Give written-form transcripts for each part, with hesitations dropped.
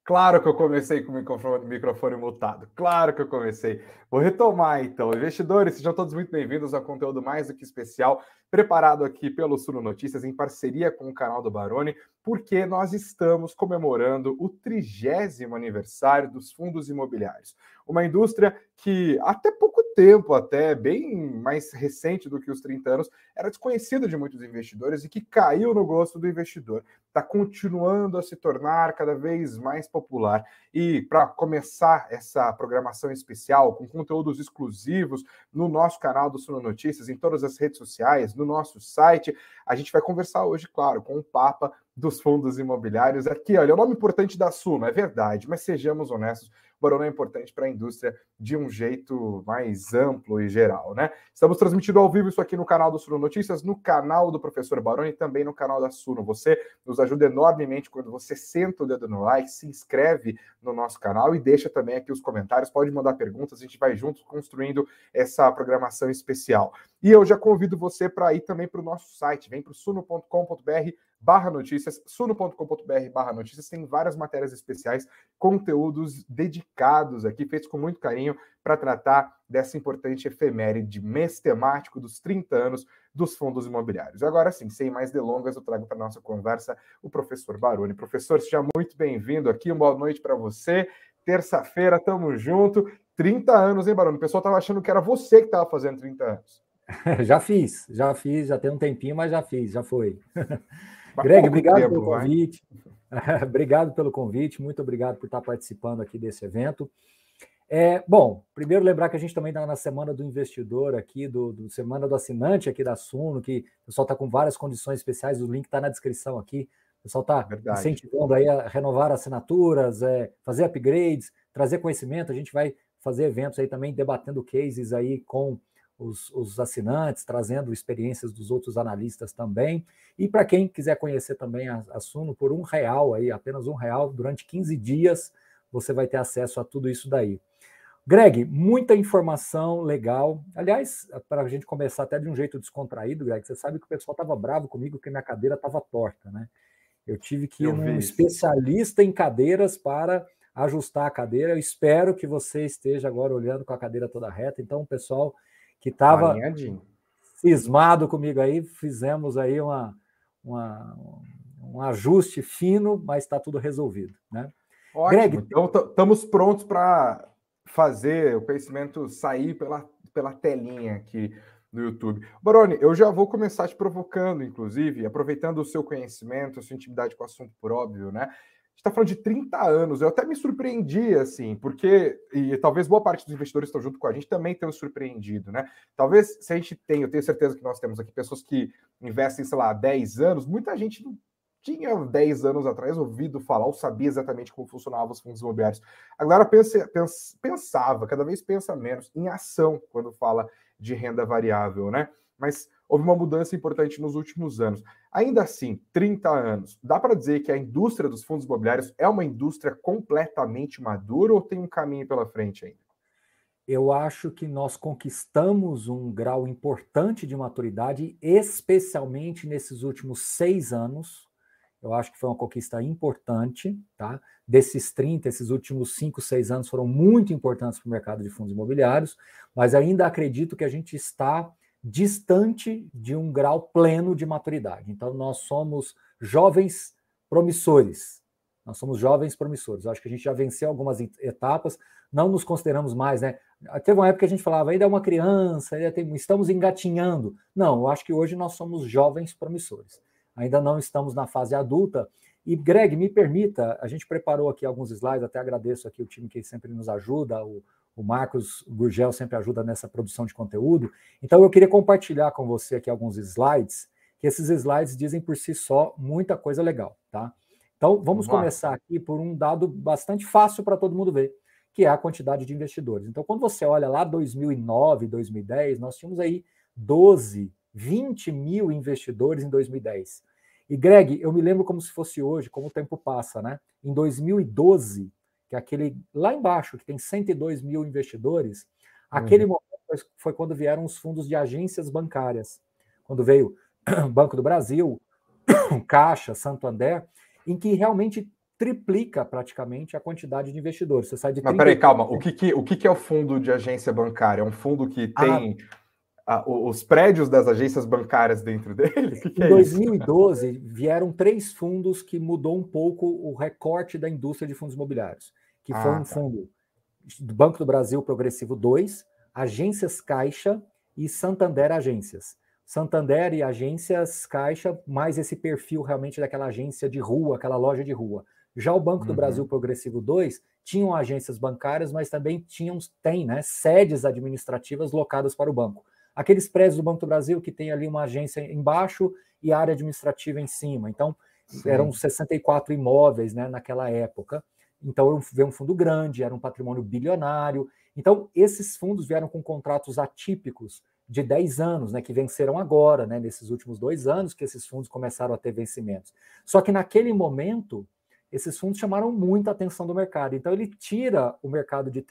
Claro que eu comecei com o microfone mutado. Claro que eu comecei. Vou retomar então. Investidores, sejam todos muito bem-vindos ao conteúdo mais do que especial, preparado aqui pelo Suno Notícias, em parceria com o canal do Baroni, porque nós estamos comemorando o 30º aniversário dos fundos imobiliários. Uma indústria que até pouco tempo, até bem mais recente do que os 30 anos, era desconhecida de muitos investidores e que caiu no gosto do investidor. Está continuando a se tornar cada vez mais popular. E para começar essa programação especial, com conteúdos exclusivos no nosso canal do Suno Notícias, em todas as redes sociais, no nosso site, a gente vai conversar hoje, claro, com o Papa dos fundos imobiliários. Aqui, olha, é o nome importante da Suno, é verdade, mas sejamos honestos, o Baroni é importante para a indústria de um jeito mais amplo e geral, né? Estamos transmitindo ao vivo isso aqui no canal do Suno Notícias, no canal do Professor Baroni e também no canal da Suno. Você nos ajuda enormemente quando você senta o dedo no like, se inscreve no nosso canal e deixa também aqui os comentários. Pode mandar perguntas, a gente vai juntos construindo essa programação especial. E eu já convido você para ir também para o nosso site, vem para o suno.com.br/notícias, suno.com.br/notícias, tem várias matérias especiais, conteúdos dedicados aqui, feitos com muito carinho, para tratar dessa importante efeméride, mês temático dos 30 anos dos fundos imobiliários. Agora sim, sem mais delongas, eu trago para a nossa conversa o professor Baroni. Professor, seja muito bem-vindo aqui, uma boa noite para você. Terça-feira, tamo junto. 30 anos, hein, Baroni? O pessoal estava achando que era você que estava fazendo 30 anos. Já fiz, já tem um tempinho, mas já fiz, já foi. Greg, obrigado pelo convite. Obrigado pelo convite, muito obrigado por estar participando aqui desse evento. Bom, primeiro lembrar que a gente também está na Semana do Investidor aqui, do Semana do Assinante aqui da Suno, que o pessoal está com várias condições especiais, o link está na descrição aqui. O pessoal está incentivando aí a renovar assinaturas, fazer upgrades, trazer conhecimento. A gente vai fazer eventos aí também debatendo cases aí com os assinantes, trazendo experiências dos outros analistas também. E para quem quiser conhecer também a Suno, por R$1 aí, apenas R$1, durante 15 dias, você vai ter acesso a tudo isso daí. Greg, muita informação legal. Aliás, para a gente começar até de um jeito descontraído, Greg, você sabe que o pessoal estava bravo comigo porque minha cadeira estava torta, né? Eu tive que ir num especialista em cadeiras para ajustar a cadeira. Eu espero que você esteja agora olhando com a cadeira toda reta. Então, o pessoal que estava cismado comigo aí, fizemos aí um ajuste fino, mas está tudo resolvido, né? Ótimo, Greg, então estamos prontos para fazer o conhecimento sair pela telinha aqui no YouTube. Baroni, eu já vou começar te provocando, inclusive, aproveitando o seu conhecimento, a sua intimidade com o assunto, por óbvio, né? A gente está falando de 30 anos, eu até me surpreendi, assim, porque, e talvez boa parte dos investidores que estão junto com a gente também tenham surpreendido, né? Talvez, se a gente tem, eu tenho certeza que nós temos aqui pessoas que investem, sei lá, há 10 anos, muita gente não tinha 10 anos atrás ouvido falar ou sabia exatamente como funcionavam os fundos imobiliários. Agora pensava, cada vez pensa menos, em ação quando fala de renda variável, né? Mas houve uma mudança importante nos últimos anos. Ainda assim, 30 anos, dá para dizer que a indústria dos fundos imobiliários é uma indústria completamente madura ou tem um caminho pela frente ainda? Eu acho que nós conquistamos um grau importante de maturidade, especialmente nesses últimos 6 anos. Eu acho que foi uma conquista importante, tá? Desses 30, esses últimos 5, 6 anos foram muito importantes para o mercado de fundos imobiliários, mas ainda acredito que a gente está distante de um grau pleno de maturidade. Então, nós somos jovens promissores. Nós somos jovens promissores. Eu acho que a gente já venceu algumas etapas, não nos consideramos mais, né? Teve uma época que a gente falava, ainda é uma criança, estamos engatinhando. Não, eu acho que hoje nós somos jovens promissores. Ainda não estamos na fase adulta. E, Greg, me permita, a gente preparou aqui alguns slides, até agradeço aqui o time que sempre nos ajuda, o Marcos Gurgel sempre ajuda nessa produção de conteúdo. Então, eu queria compartilhar com você aqui alguns slides, que esses slides dizem por si só muita coisa legal, tá? Então, vamos começar aqui por um dado bastante fácil para todo mundo ver, que é a quantidade de investidores. Então, quando você olha lá 2009, 2010, nós tínhamos aí 20 mil investidores em 2010. E, Greg, eu me lembro como se fosse hoje, como o tempo passa, né? Em 2012, que é aquele lá embaixo, que tem 102 mil investidores, aquele momento foi quando vieram os fundos de agências bancárias. Quando veio Banco do Brasil, Caixa, Santander, em que realmente triplica praticamente a quantidade de investidores. Você sai de Mas peraí, calma. O que é o fundo de agência bancária? É um fundo que tem os prédios das agências bancárias dentro dele? O que Em é isso? 2012, vieram 3 fundos que mudou um pouco o recorte da indústria de fundos imobiliários, que foi um fundo do Banco do Brasil Progressivo 2, Agências Caixa e Santander Agências. Santander e Agências Caixa, mais esse perfil realmente daquela agência de rua, aquela loja de rua. Já o Banco do Brasil Progressivo 2 tinham agências bancárias, mas também tem, né, sedes administrativas locadas para o banco. Aqueles prédios do Banco do Brasil que tem ali uma agência embaixo e área administrativa em cima. Então, eram 64 imóveis, né, naquela época. Então, veio um fundo grande, era um patrimônio bilionário. Então, esses fundos vieram com contratos atípicos de 10 anos, né, que venceram agora, né, nesses últimos 2 anos que esses fundos começaram a ter vencimentos. Só que naquele momento, esses fundos chamaram muita atenção do mercado. Então, ele tira o mercado de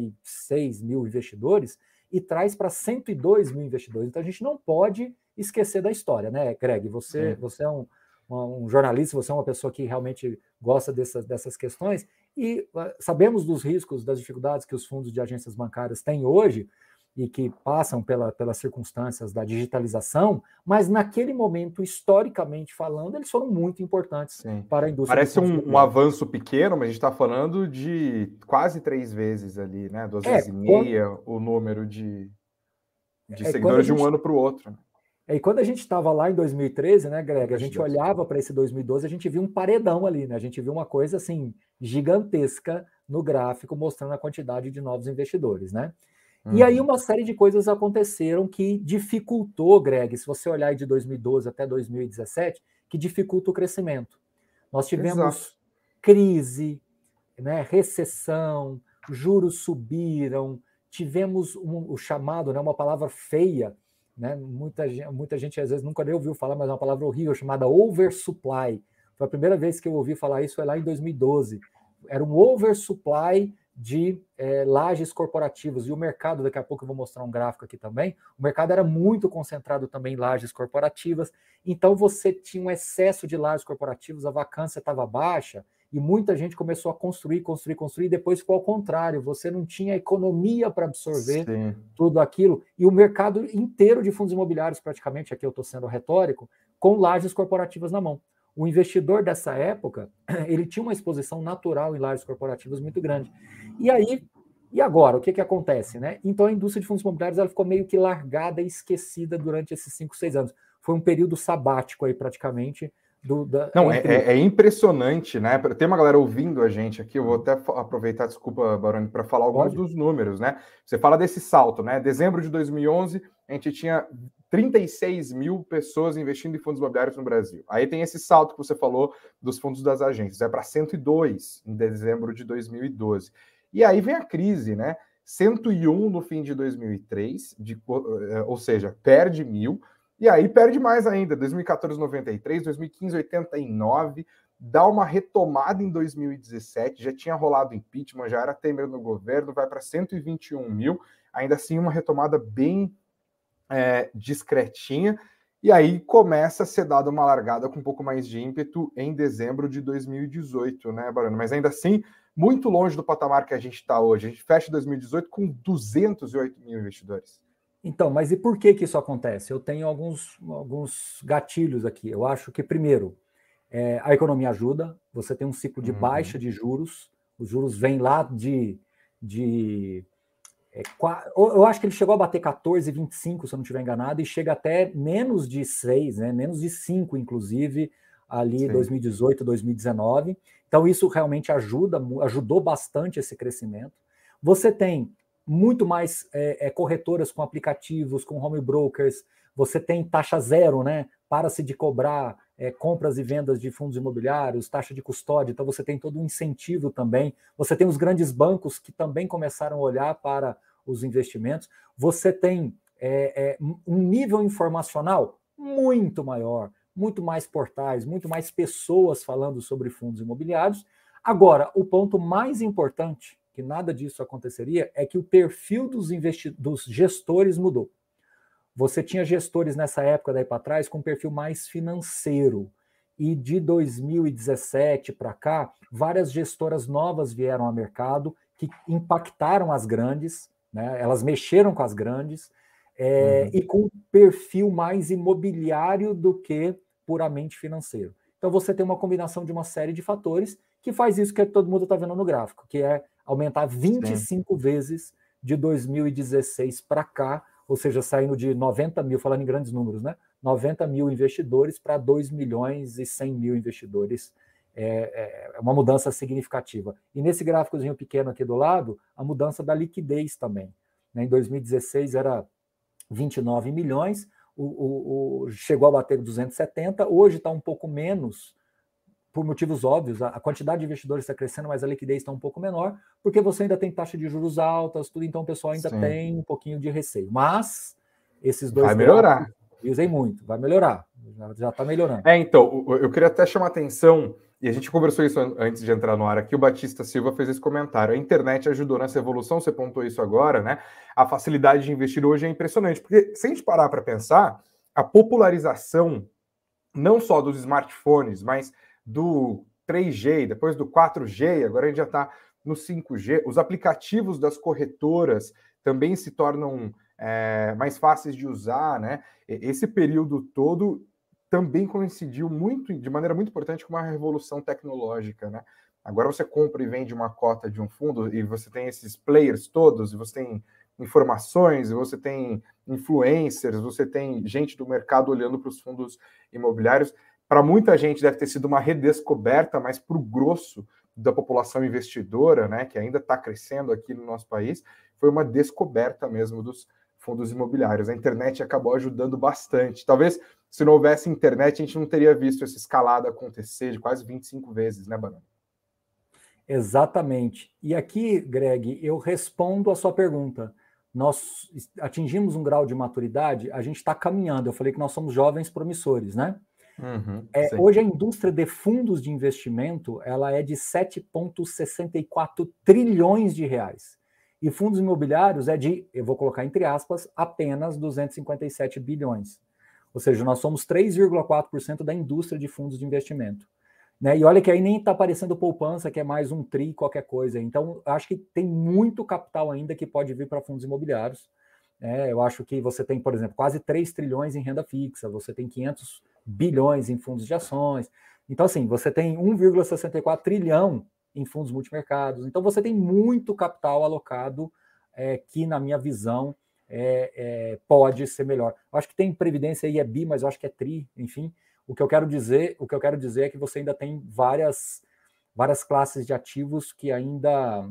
36 mil investidores e traz para 102 mil investidores. Então, a gente não pode esquecer da história, né, Greg? Você é um jornalista, você é uma pessoa que realmente gosta dessas questões, e sabemos dos riscos, das dificuldades que os fundos de agências bancárias têm hoje, e que passam pelas circunstâncias da digitalização, mas naquele momento, historicamente falando, eles foram muito importantes para a indústria. Parece um avanço pequeno, mas a gente está falando de quase 3 vezes ali, né? 2 vezes e meia o número de seguidores de um ano para o outro. E quando a gente estava lá em 2013, né, Greg, a gente olhava para esse 2012, a gente viu um paredão ali, né? A gente viu uma coisa assim gigantesca no gráfico mostrando a quantidade de novos investidores, né? E aí uma série de coisas aconteceram que dificultou, Greg, se você olhar de 2012 até 2017, que dificulta o crescimento. Nós tivemos crise, né, recessão, juros subiram, tivemos o chamado, né, uma palavra feia, né, muita gente às vezes nunca nem ouviu falar, mas é uma palavra horrível, chamada oversupply. Foi a primeira vez que eu ouvi falar isso, foi lá em 2012. Era um oversupply de lajes corporativas, e o mercado, daqui a pouco eu vou mostrar um gráfico aqui também, o mercado era muito concentrado também em lajes corporativas, então você tinha um excesso de lajes corporativas, a vacância estava baixa, e muita gente começou a construir, e depois ficou ao contrário, você não tinha economia para absorver tudo aquilo, e o mercado inteiro de fundos imobiliários, praticamente, aqui eu estou sendo retórico, com lajes corporativas na mão. O investidor dessa época, ele tinha uma exposição natural em lajes corporativas muito grande. E agora, o que acontece, né? Então a indústria de fundos imobiliários ela ficou meio que largada e esquecida durante esses 5, 6 anos. Foi um período sabático aí, praticamente. É impressionante, né? Tem uma galera ouvindo a gente aqui, eu vou até aproveitar, desculpa, Baroni, para falar alguns dos números, né? Você fala desse salto, né? Dezembro de 2011, a gente tinha 36 mil pessoas investindo em fundos imobiliários no Brasil. Aí tem esse salto que você falou dos fundos das agências, é para 102 em dezembro de 2012. E aí vem a crise, né? 101 no fim de 2003, ou seja, perde 1.000, e aí perde mais ainda, 2014, 93, 2015, 89, dá uma retomada em 2017, já tinha rolado impeachment, já era Temer no governo, vai para 121 mil, ainda assim uma retomada bem discretinha, e aí começa a ser dada uma largada com um pouco mais de ímpeto em dezembro de 2018, né, Baroni? Mas ainda assim, muito longe do patamar que a gente está hoje. A gente fecha 2018 com 208 mil investidores. Então, mas e por que isso acontece? Eu tenho alguns gatilhos aqui. Eu acho que, primeiro, a economia ajuda, você tem um ciclo de baixa de juros, os juros vêm lá eu acho que ele chegou a bater 14,25, se eu não estiver enganado, e chega até menos de 6, né, menos de 5, inclusive, ali em 2018, 2019. Então, isso realmente ajudou bastante esse crescimento. Você tem muito mais corretoras com aplicativos, com home brokers, você tem taxa zero, né? Para-se de cobrar compras e vendas de fundos imobiliários, taxa de custódia, então você tem todo um incentivo também. Você tem os grandes bancos que também começaram a olhar para os investimentos. Você tem um nível informacional muito maior, muito mais portais, muito mais pessoas falando sobre fundos imobiliários. Agora, o ponto mais importante, que nada disso aconteceria, é que o perfil dos gestores mudou. Você tinha gestores nessa época daí para trás com um perfil mais financeiro. e de 2017 para cá, várias gestoras novas vieram ao mercado que impactaram as grandes, né? Elas mexeram com as grandes, e com um perfil mais imobiliário do que puramente financeiro. Então você tem uma combinação de uma série de fatores que faz isso que todo mundo está vendo no gráfico, que é aumentar 25 vezes de 2016 para cá, ou seja, saindo de 90 mil, falando em grandes números, né? 90 mil investidores para 2 milhões e 100 mil investidores. É uma mudança significativa. E nesse gráficozinho pequeno aqui do lado, a mudança da liquidez também. Em 2016 era 29 milhões, chegou a bater 270, hoje está um pouco menos, por motivos óbvios, a quantidade de investidores está crescendo, mas a liquidez está um pouco menor, porque você ainda tem taxa de juros altas, tudo, então o pessoal ainda tem um pouquinho de receio. Mas esses dois vai melhorar. Dizem muito, vai melhorar, já está melhorando. Então, eu queria até chamar atenção, e a gente conversou isso antes de entrar no ar aqui, o Batista Silva fez esse comentário. A internet ajudou nessa evolução, você pontuou isso agora, né? A facilidade de investir hoje é impressionante, porque se a gente parar para pensar, a popularização não só dos smartphones, mas do 3G, depois do 4G, agora a gente já está no 5G, os aplicativos das corretoras também se tornam mais fáceis de usar, né? Esse período todo também coincidiu de maneira muito importante com uma revolução tecnológica, né? Agora você compra e vende uma cota de um fundo e você tem esses players todos, e você tem informações, e você tem influencers, você tem gente do mercado olhando para os fundos imobiliários. Para muita gente deve ter sido uma redescoberta, mas para o grosso da população investidora, né, que ainda está crescendo aqui no nosso país, foi uma descoberta mesmo dos fundos imobiliários. A internet acabou ajudando bastante. Talvez, se não houvesse internet, a gente não teria visto essa escalada acontecer de quase 25 vezes, né, Banana? Exatamente. E aqui, Greg, eu respondo a sua pergunta. Nós atingimos um grau de maturidade, a gente está caminhando. Eu falei que nós somos jovens promissores, né? Hoje a indústria de fundos de investimento ela é de 7,64 trilhões de reais. E fundos imobiliários é de, eu vou colocar entre aspas, apenas 257 bilhões. Ou seja, nós somos 3,4% da indústria de fundos de investimento. Né? E olha que aí nem está aparecendo poupança, que é mais um tri, qualquer coisa. Então, acho que tem muito capital ainda que pode vir para fundos imobiliários. Eu acho que você tem, por exemplo, quase 3 trilhões em renda fixa, você tem 500 bilhões em fundos de ações. Então, assim, você tem 1,64 trilhão em fundos multimercados. Então, você tem muito capital alocado que, na minha visão, pode ser melhor. Eu acho que tem previdência aí, é bi, mas eu acho que é tri, enfim. O que eu quero dizer é que você ainda tem várias classes de ativos que ainda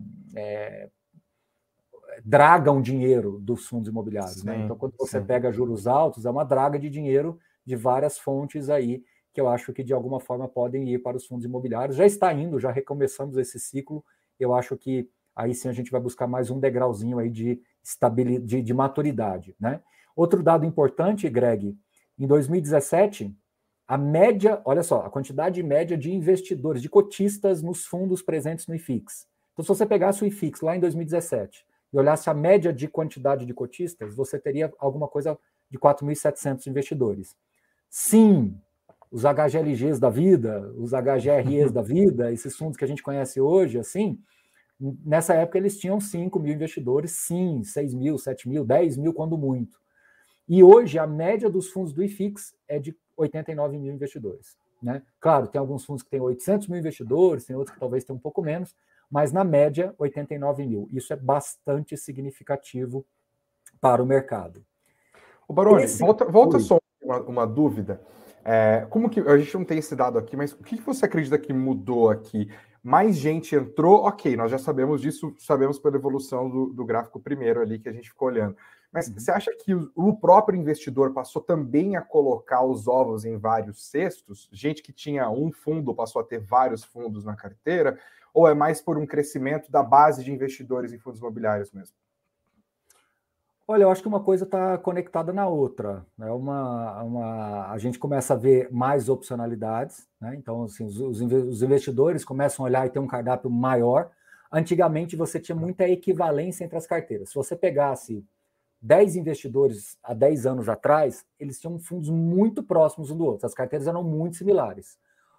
dragam dinheiro dos fundos imobiliários. Sim, né? Então, quando você pega juros altos, é uma draga de dinheiro de várias fontes aí, que eu acho que de alguma forma podem ir para os fundos imobiliários. Já está indo, já recomeçamos esse ciclo. Eu acho que aí sim a gente vai buscar mais um degrauzinho aí de estabilidade, de maturidade. Né? Outro dado importante, Greg, em 2017, a média, olha só, a quantidade média de investidores, de cotistas nos fundos presentes no IFIX. Então, se você pegasse o IFIX lá em 2017 e olhasse a média de quantidade de cotistas, você teria alguma coisa de 4.700 investidores. Sim, os HGLGs da vida, os HGREs da vida, esses fundos que a gente conhece hoje, assim, nessa época eles tinham 5 mil investidores, sim, 6 mil, 7 mil, 10 mil, quando muito. E hoje a média dos fundos do IFIX é de 89 mil investidores. Né? Claro, tem alguns fundos que têm 800 mil investidores, tem outros que talvez tenham um pouco menos, mas na média, 89 mil. Isso é bastante significativo para o mercado. O Baroni, volta só uma dúvida. Como que a gente não tem esse dado aqui, mas o que você acredita que mudou aqui? Mais gente entrou, ok, nós já sabemos disso, sabemos pela evolução do gráfico primeiro ali que a gente ficou olhando. Mas você acha que o próprio investidor passou também a colocar os ovos em vários cestos? Gente que tinha um fundo passou a ter vários fundos na carteira? Ou é mais por um crescimento da base de investidores em fundos imobiliários mesmo? Olha, eu acho que uma coisa está conectada na outra. Né? A gente começa a ver mais opcionalidades, né? Então, assim, os investidores começam a olhar e ter um cardápio maior. Antigamente, você tinha muita equivalência entre as carteiras. Se você pegasse 10 investidores há 10 anos atrás, eles tinham fundos muito próximos um do outro. As carteiras eram muito similares.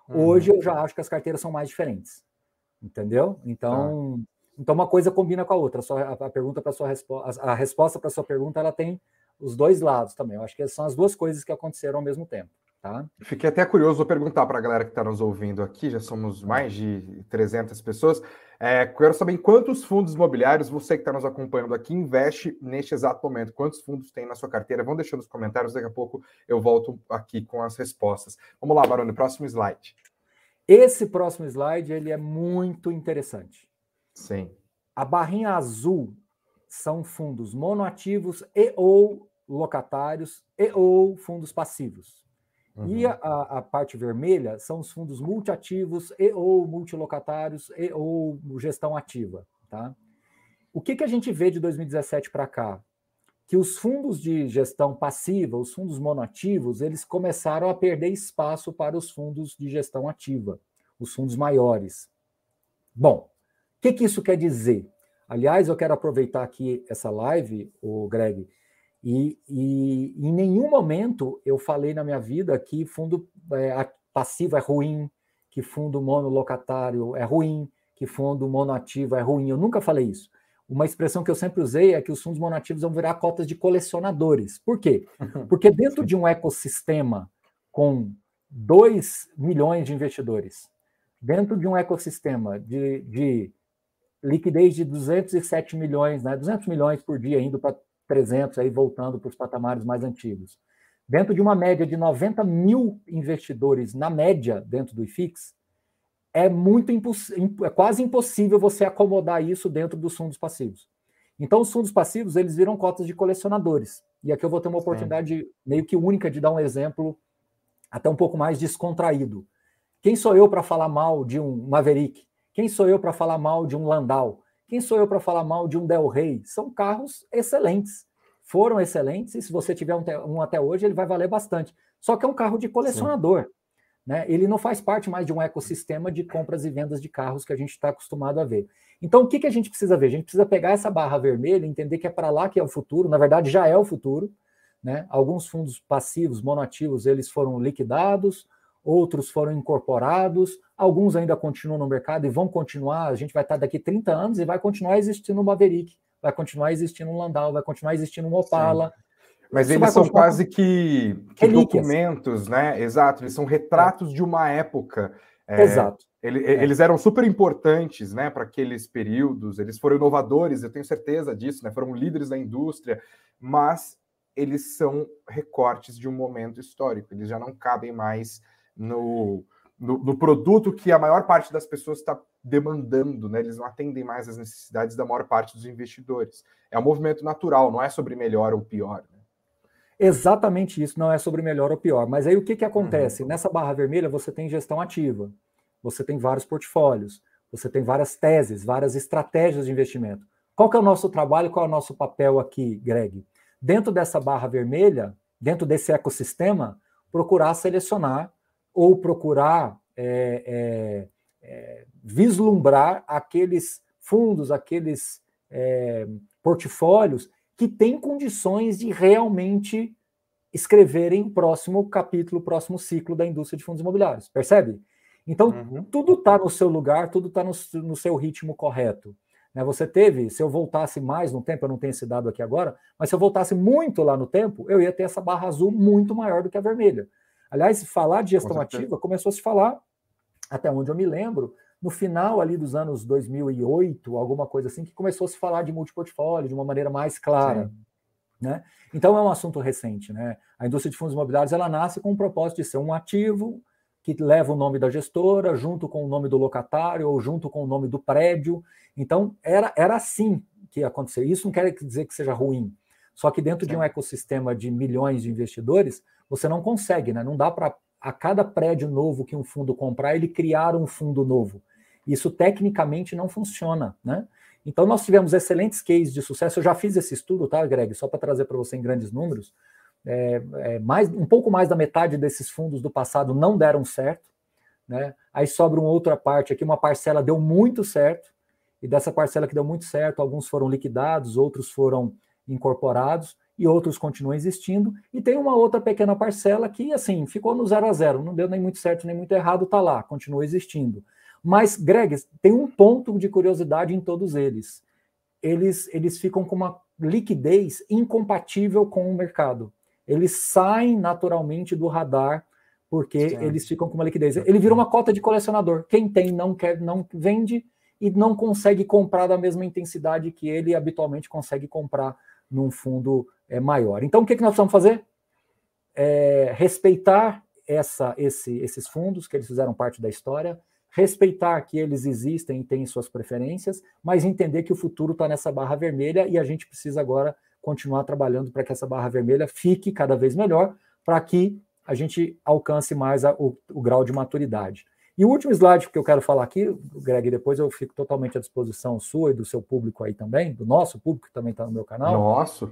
Hoje eu já acho que as carteiras são mais diferentes, entendeu? Então uma coisa combina com a outra. A pergunta para sua resposta, a resposta para sua pergunta, ela tem os dois lados também. Eu acho que são as duas coisas que aconteceram ao mesmo tempo. Tá? Fiquei até curioso, vou perguntar para a galera que está nos ouvindo aqui, já somos mais de 300 pessoas. Quero saber em quantos fundos imobiliários você que está nos acompanhando aqui investe neste exato momento. Quantos fundos tem na sua carteira? Vão deixando nos comentários, daqui a pouco eu volto aqui com as respostas. Vamos lá, Baroni, próximo slide. Esse próximo slide ele é muito interessante. Sim. A barrinha azul são fundos monoativos e ou locatários e ou fundos passivos. E a parte vermelha são os fundos multiativos e ou multilocatários e ou gestão ativa. Tá? O que a gente vê de 2017 para cá? Que os fundos de gestão passiva, os fundos monoativos, eles começaram a perder espaço para os fundos de gestão ativa, os fundos maiores. Bom, o que isso quer dizer? Aliás, eu quero aproveitar aqui essa live, o Greg, e em nenhum momento eu falei na minha vida que fundo passivo é ruim, que fundo monolocatário é ruim, que fundo monoativo é ruim. Eu nunca falei isso. Uma expressão que eu sempre usei é que os fundos monoativos vão virar cotas de colecionadores. Por quê? Porque dentro de um ecossistema com 2 milhões de investidores, dentro de um ecossistema de liquidez de 207 milhões, né, 200 milhões por dia, indo para 300, aí voltando para os patamares mais antigos. Dentro de uma média de 90 mil investidores, na média, dentro do IFIX, é quase impossível você acomodar isso dentro dos fundos passivos. Então, os fundos passivos, eles viram cotas de colecionadores. E aqui eu vou ter uma oportunidade meio que única de dar um exemplo até um pouco mais descontraído. Quem sou eu para falar mal de um Maverick? Quem sou eu para falar mal de um Landau? Quem sou eu para falar mal de um Del Rey? São carros excelentes. Foram excelentes, e se você tiver um até hoje, ele vai valer bastante. Só que é um carro de colecionador. Né? Ele não faz parte mais de um ecossistema de compras e vendas de carros que a gente está acostumado a ver. Então, o que a gente precisa ver? A gente precisa pegar essa barra vermelha e entender que é para lá que é o futuro. Na verdade, já é o futuro. Né? Alguns fundos passivos, monoativos, eles foram liquidados, outros foram incorporados, alguns ainda continuam no mercado e vão continuar. A gente vai estar daqui 30 anos e vai continuar existindo um Maverick, vai continuar existindo um Landau, vai continuar existindo um Opala. Sim. Mas eles são quase que documentos, né? Exato, eles são retratos de uma época. Exato. Eles eram super importantes, né, para aqueles períodos, eles foram inovadores, eu tenho certeza disso, né? Foram líderes da indústria, mas eles são recortes de um momento histórico, eles já não cabem mais no produto que a maior parte das pessoas está demandando, né? Eles não atendem mais às necessidades da maior parte dos investidores. É um movimento natural, não é sobre melhor ou pior. Né? Exatamente isso, não é sobre melhor ou pior. Mas aí o que acontece? Nessa barra vermelha você tem gestão ativa, você tem vários portfólios, você tem várias teses, várias estratégias de investimento. Qual que é o nosso trabalho, qual é o nosso papel aqui, Greg? Dentro dessa barra vermelha, dentro desse ecossistema, procurar selecionar ou procurar vislumbrar aqueles fundos, aqueles portfólios que têm condições de realmente escreverem o próximo capítulo, o próximo ciclo da indústria de fundos imobiliários. Percebe? Então, tudo está no seu lugar, tudo está no seu ritmo correto. Né? Você teve, se eu voltasse mais no tempo, eu não tenho esse dado aqui agora, mas se eu voltasse muito lá no tempo, eu ia ter essa barra azul muito maior do que a vermelha. Aliás, falar de gestão ativa começou a se falar, até onde eu me lembro, no final ali dos anos 2008, alguma coisa assim, que começou a se falar de multiportfólio de uma maneira mais clara. Né? Então é um assunto recente. Né? A indústria de fundos imobiliários ela nasce com o propósito de ser um ativo que leva o nome da gestora, junto com o nome do locatário, ou junto com o nome do prédio. Então era assim que ia acontecer. Isso não quer dizer que seja ruim. Só que dentro de um ecossistema de milhões de investidores, você não consegue, né? Não dá para, a cada prédio novo que um fundo comprar, ele criar um fundo novo. Isso tecnicamente não funciona, né? Então nós tivemos excelentes cases de sucesso. Eu já fiz esse estudo, tá, Greg? Só para trazer para você em grandes números. Um pouco mais da metade desses fundos do passado não deram certo, né? Aí sobra uma outra parte aqui, uma parcela deu muito certo, e dessa parcela que deu muito certo, alguns foram liquidados, outros foram incorporados, e outros continuam existindo, e tem uma outra pequena parcela que, assim, ficou no 0 a 0, não deu nem muito certo nem muito errado, está lá, continua existindo. Mas, Greg, tem um ponto de curiosidade em todos eles. Eles ficam com uma liquidez incompatível com o mercado. Eles saem naturalmente do radar, porque Sim. eles ficam com uma liquidez. Ele vira uma cota de colecionador. Quem tem não quer, não vende e não consegue comprar da mesma intensidade que ele habitualmente consegue comprar num fundo maior. Então, o que nós precisamos fazer? Respeitar esses fundos, que eles fizeram parte da história, respeitar que eles existem e têm suas preferências, mas entender que o futuro está nessa barra vermelha e a gente precisa agora continuar trabalhando para que essa barra vermelha fique cada vez melhor, para que a gente alcance mais o grau de maturidade. E o último slide que eu quero falar aqui, Greg, depois eu fico totalmente à disposição sua e do seu público aí também, do nosso público que também está no meu canal. Nosso,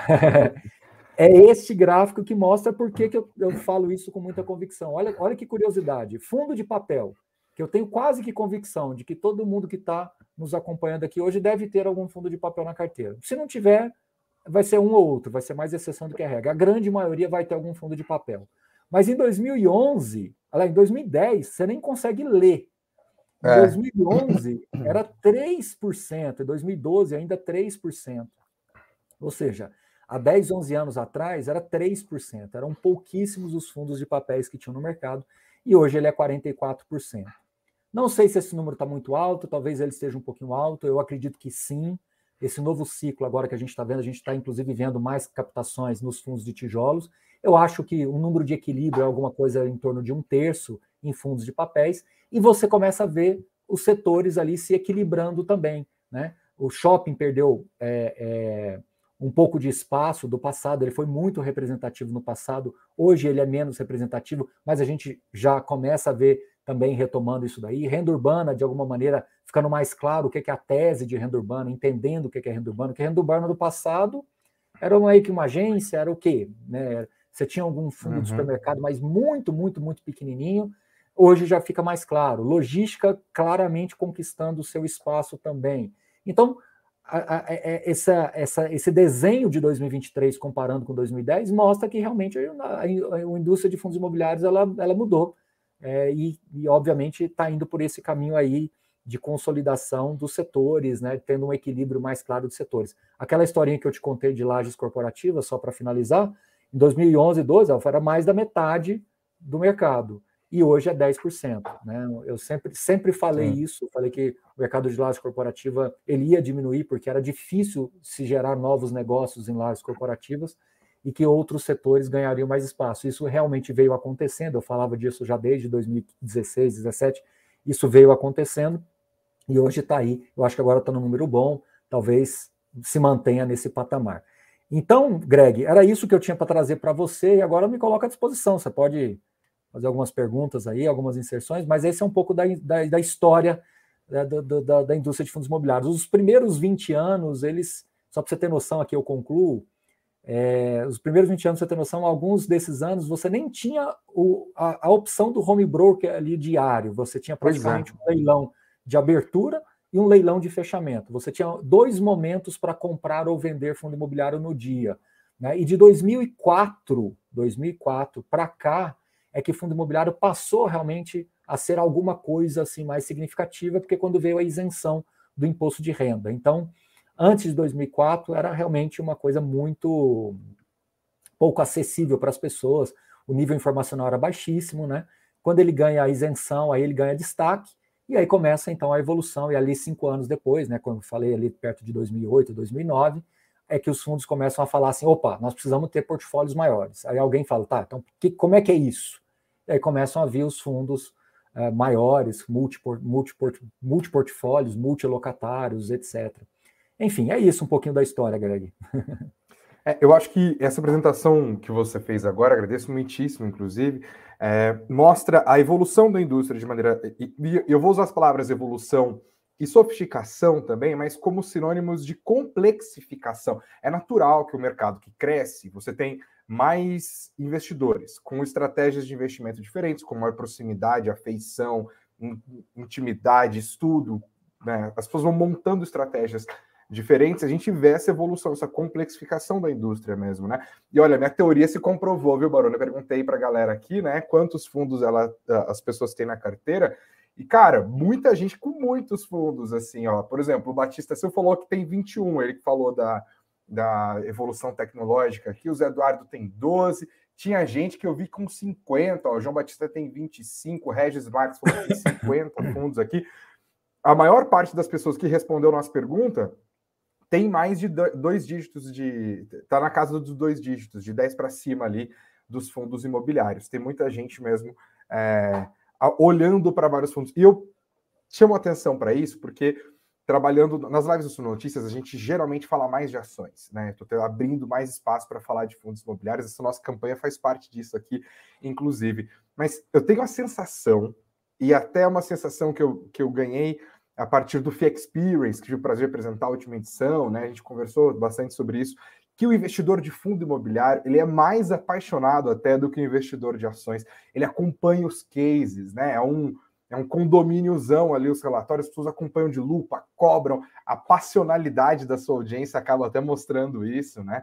É este gráfico que mostra por que eu falo isso com muita convicção. Olha que curiosidade. Fundo de papel, que eu tenho quase que convicção de que todo mundo que está nos acompanhando aqui hoje deve ter algum fundo de papel na carteira. Se não tiver, vai ser um ou outro, vai ser mais exceção do que a regra. A grande maioria vai ter algum fundo de papel. Mas em 2011, em 2010, você nem consegue ler. Em 2011, era 3%, em 2012, ainda 3%. Ou seja, há 10, 11 anos atrás, era 3%. Eram pouquíssimos os fundos de papéis que tinham no mercado, e hoje ele é 44%. Não sei se esse número está muito alto, talvez ele esteja um pouquinho alto, eu acredito que sim. Esse novo ciclo agora que a gente está vendo, a gente está inclusive vendo mais captações nos fundos de tijolos. Eu acho que o número de equilíbrio é alguma coisa em torno de 1/3 em fundos de papéis, e você começa a ver os setores ali se equilibrando também, né? O shopping perdeu um pouco de espaço do passado, ele foi muito representativo no passado, hoje ele é menos representativo, mas a gente já começa a ver também retomando isso daí. Renda urbana, de alguma maneira, ficando mais claro o que é a tese de renda urbana, entendendo o que é renda urbana, porque renda urbana do passado era meio que uma agência, era o quê? Né? Você tinha algum fundo de supermercado, mas muito, muito, muito pequenininho. Hoje já fica mais claro. Logística claramente conquistando o seu espaço também. Então, esse desenho de 2023 comparando com 2010 mostra que realmente a indústria de fundos imobiliários ela mudou. E obviamente está indo por esse caminho aí de consolidação dos setores, né, tendo um equilíbrio mais claro dos setores. Aquela historinha que eu te contei de lajes corporativas, só para finalizar, em 2011 e 2012, era mais da metade do mercado, e hoje é 10%. Né? Eu sempre falei isso, falei que o mercado de lajes corporativa ele ia diminuir, porque era difícil se gerar novos negócios em lajes corporativas, e que outros setores ganhariam mais espaço. Isso realmente veio acontecendo, eu falava disso já desde 2016, 2017, isso veio acontecendo, e hoje está aí. Eu acho que agora está no número bom, talvez se mantenha nesse patamar. Então, Greg, era isso que eu tinha para trazer para você, e agora eu me coloco à disposição. Você pode fazer algumas perguntas aí, algumas inserções, mas esse é um pouco da história da indústria de fundos imobiliários. Os primeiros 20 anos, só para você ter noção, aqui eu concluo, os primeiros 20 anos, você tem noção, alguns desses anos você nem tinha a opção do home broker ali diário, você tinha praticamente um leilão de abertura e um leilão de fechamento. Você tinha 2 momentos para comprar ou vender fundo imobiliário no dia. Né? E de 2004 para cá, é que o fundo imobiliário passou realmente a ser alguma coisa assim mais significativa, porque quando veio a isenção do imposto de renda. Então, antes de 2004, era realmente uma coisa muito pouco acessível para as pessoas, o nível informacional era baixíssimo, né? Quando ele ganha a isenção, aí ele ganha destaque, e aí começa então a evolução, e ali 5 anos depois, né, quando eu falei ali perto de 2008, 2009, é que os fundos começam a falar assim, opa, nós precisamos ter portfólios maiores. Aí alguém fala, tá, então como é que é isso? E aí começam a vir os fundos maiores, multiportfólios, multilocatários, etc. Enfim, é isso um pouquinho da história, Greg. Eu acho que essa apresentação que você fez agora, agradeço muitíssimo, inclusive, mostra a evolução da indústria de maneira... E eu vou usar as palavras evolução e sofisticação também, mas como sinônimos de complexificação. É natural que o mercado que cresce, você tem mais investidores, com estratégias de investimento diferentes, com maior proximidade, afeição, intimidade, estudo, né? As pessoas vão montando estratégias diferentes, a gente vê essa evolução, essa complexificação da indústria mesmo, né? E olha, minha teoria se comprovou, viu, Barone? Eu perguntei para a galera aqui, né, quantos fundos as pessoas têm na carteira, e, cara, muita gente com muitos fundos, assim, ó. Por exemplo, o Batista Silva falou que tem 21, ele que falou da evolução tecnológica aqui, o Zé Eduardo tem 12, tinha gente que eu vi com 50, ó, o João Batista tem 25, o Regis Marques falou que tem 50 fundos aqui. A maior parte das pessoas que respondeu nossa pergunta tem mais de 2 dígitos tá na casa dos 2 dígitos, de 10 para cima ali dos fundos imobiliários. Tem muita gente mesmo olhando para vários fundos. E eu chamo atenção para isso porque trabalhando nas lives do Sul Notícias, a gente geralmente fala mais de ações, né? Estou abrindo mais espaço para falar de fundos imobiliários. Essa nossa campanha faz parte disso aqui, inclusive. Mas eu tenho a sensação, e até uma sensação que eu ganhei a partir do FII Experience, que tive o prazer de apresentar a última edição, né? A gente conversou bastante sobre isso, que o investidor de fundo imobiliário, ele é mais apaixonado até do que o investidor de ações. Ele acompanha os cases, né? É um condomíniozão ali, os relatórios, as pessoas acompanham de lupa, cobram, a passionalidade da sua audiência acaba até mostrando isso, né?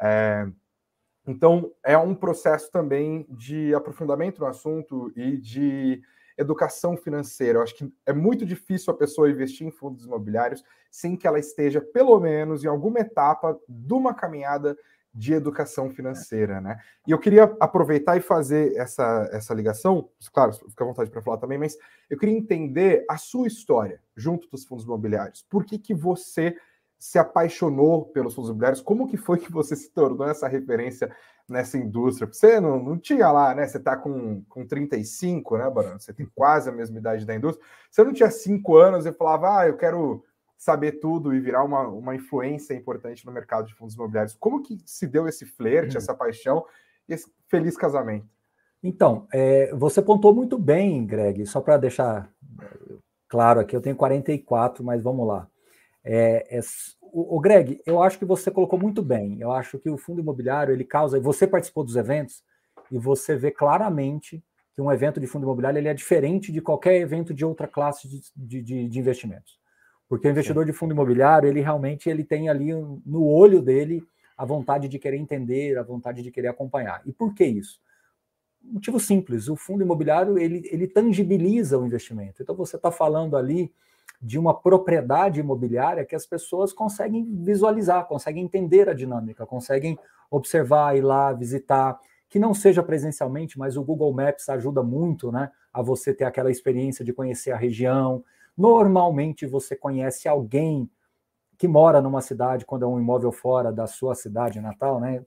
Então, é um processo também de aprofundamento no assunto e de educação financeira. Eu acho que é muito difícil a pessoa investir em fundos imobiliários sem que ela esteja, pelo menos, em alguma etapa de uma caminhada de educação financeira, né? E eu queria aproveitar e fazer essa ligação, claro, fica à vontade para falar também, mas eu queria entender a sua história junto dos fundos imobiliários. Por que você se apaixonou pelos fundos imobiliários? Como que foi que você se tornou essa referência nessa indústria? Você não tinha lá, né? Você está com 35, né, Barone? Você tem quase a mesma idade da indústria. Você não tinha 5 anos e falava, eu quero saber tudo e virar uma influência importante no mercado de fundos imobiliários. Como que se deu esse flerte, essa paixão e esse feliz casamento? Então, você pontuou muito bem, Greg, só para deixar claro aqui, eu tenho 44, mas vamos lá. O Greg, eu acho que você colocou muito bem. Eu acho que o fundo imobiliário, ele causa... Você participou dos eventos e você vê claramente que um evento de fundo imobiliário ele é diferente de qualquer evento de outra classe de investimentos. Porque o investidor de fundo imobiliário, ele realmente tem ali no olho dele a vontade de querer entender, a vontade de querer acompanhar. E por que isso? Motivo simples, o fundo imobiliário, ele tangibiliza o investimento. Então você está falando ali de uma propriedade imobiliária que as pessoas conseguem visualizar, conseguem entender a dinâmica, conseguem observar, ir lá, visitar, que não seja presencialmente, mas o Google Maps ajuda muito, né, a você ter aquela experiência de conhecer a região. Normalmente você conhece alguém que mora numa cidade, quando é um imóvel fora da sua cidade natal, né,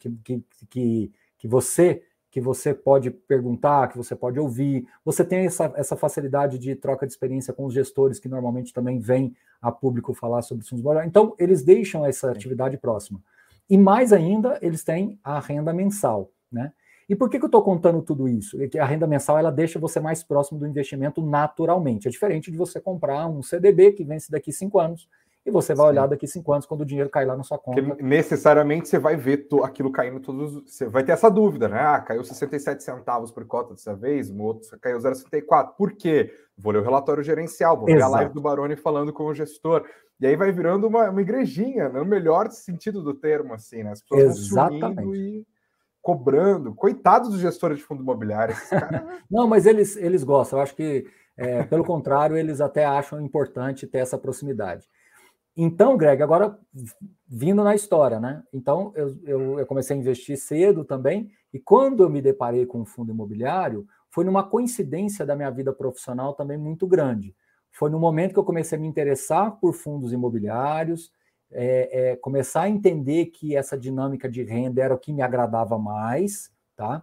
que você pode perguntar, que você pode ouvir. Você tem essa facilidade de troca de experiência com os gestores, que normalmente também vêm a público falar sobre fundos imobiliários. Então, eles deixam essa atividade próxima. E mais ainda, eles têm a renda mensal, né? E por que eu estou contando tudo isso? A renda mensal, ela deixa você mais próximo do investimento naturalmente. É diferente de você comprar um CDB que vence daqui 5 anos, e você vai olhar daqui 5 anos quando o dinheiro cair lá na sua conta. Porque necessariamente você vai ver aquilo caindo todos... Você vai ter essa dúvida, né? Caiu 67 centavos por cota dessa vez, o outro caiu 0,64. Por quê? Vou ler o relatório gerencial, vou ver a live do Barone falando com o gestor. E aí vai virando uma igrejinha, no melhor sentido do termo, assim, né? As pessoas vão sumindo e cobrando. Coitados dos gestores de fundo imobiliário. Não, mas eles gostam. Eu acho que, pelo contrário, eles até acham importante ter essa proximidade. Então, Greg, agora vindo na história, né? Então, eu comecei a investir cedo também, e quando eu me deparei com o fundo imobiliário, foi numa coincidência da minha vida profissional também muito grande. Foi no momento que eu comecei a me interessar por fundos imobiliários, começar a entender que essa dinâmica de renda era o que me agradava mais, tá?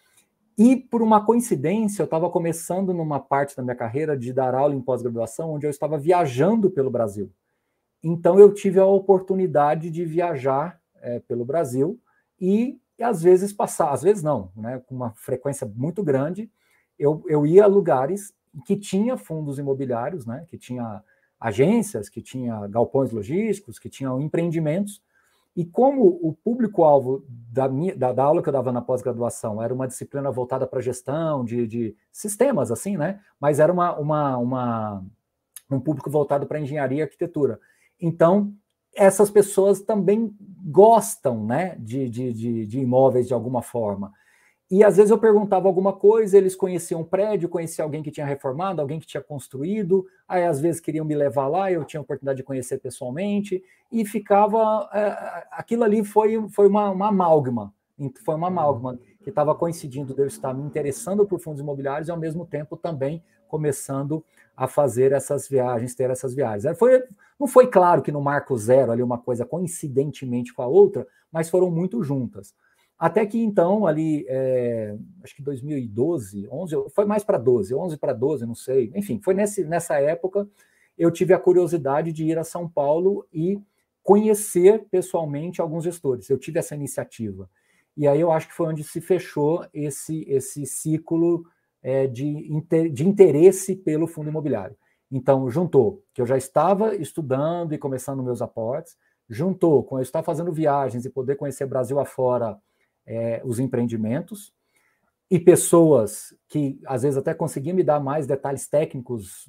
E por uma coincidência, eu estava começando numa parte da minha carreira de dar aula em pós-graduação, onde eu estava viajando pelo Brasil. Então, eu tive a oportunidade de viajar pelo Brasil e às vezes passar, às vezes não, né, com uma frequência muito grande, eu ia a lugares que tinha fundos imobiliários, né, que tinha agências, que tinha galpões logísticos, que tinham empreendimentos, e como o público-alvo da aula que eu dava na pós-graduação era uma disciplina voltada para gestão de sistemas, assim, né, mas era um público voltado para engenharia e arquitetura. Então, essas pessoas também gostam, né, de imóveis de alguma forma. E às vezes eu perguntava alguma coisa, eles conheciam um prédio, conheciam alguém que tinha reformado, alguém que tinha construído, aí às vezes queriam me levar lá, eu tinha a oportunidade de conhecer pessoalmente, e ficava... aquilo ali foi uma amálgama, que estava coincidindo de eu estar me interessando por fundos imobiliários e ao mesmo tempo também começando a fazer essas viagens, ter essas viagens. Não foi claro que no marco zero ali uma coisa coincidentemente com a outra, mas foram muito juntas. Até que então, ali, acho que 2012, 11, foi mais para 12, 11 para 12, não sei. Enfim, foi nessa época eu tive a curiosidade de ir a São Paulo e conhecer pessoalmente alguns gestores. Eu tive essa iniciativa. E aí eu acho que foi onde se fechou esse ciclo de interesse pelo fundo imobiliário. Então, juntou que eu já estava estudando e começando meus aportes, juntou com eu estar fazendo viagens e poder conhecer Brasil afora, os empreendimentos, e pessoas que às vezes até conseguiam me dar mais detalhes técnicos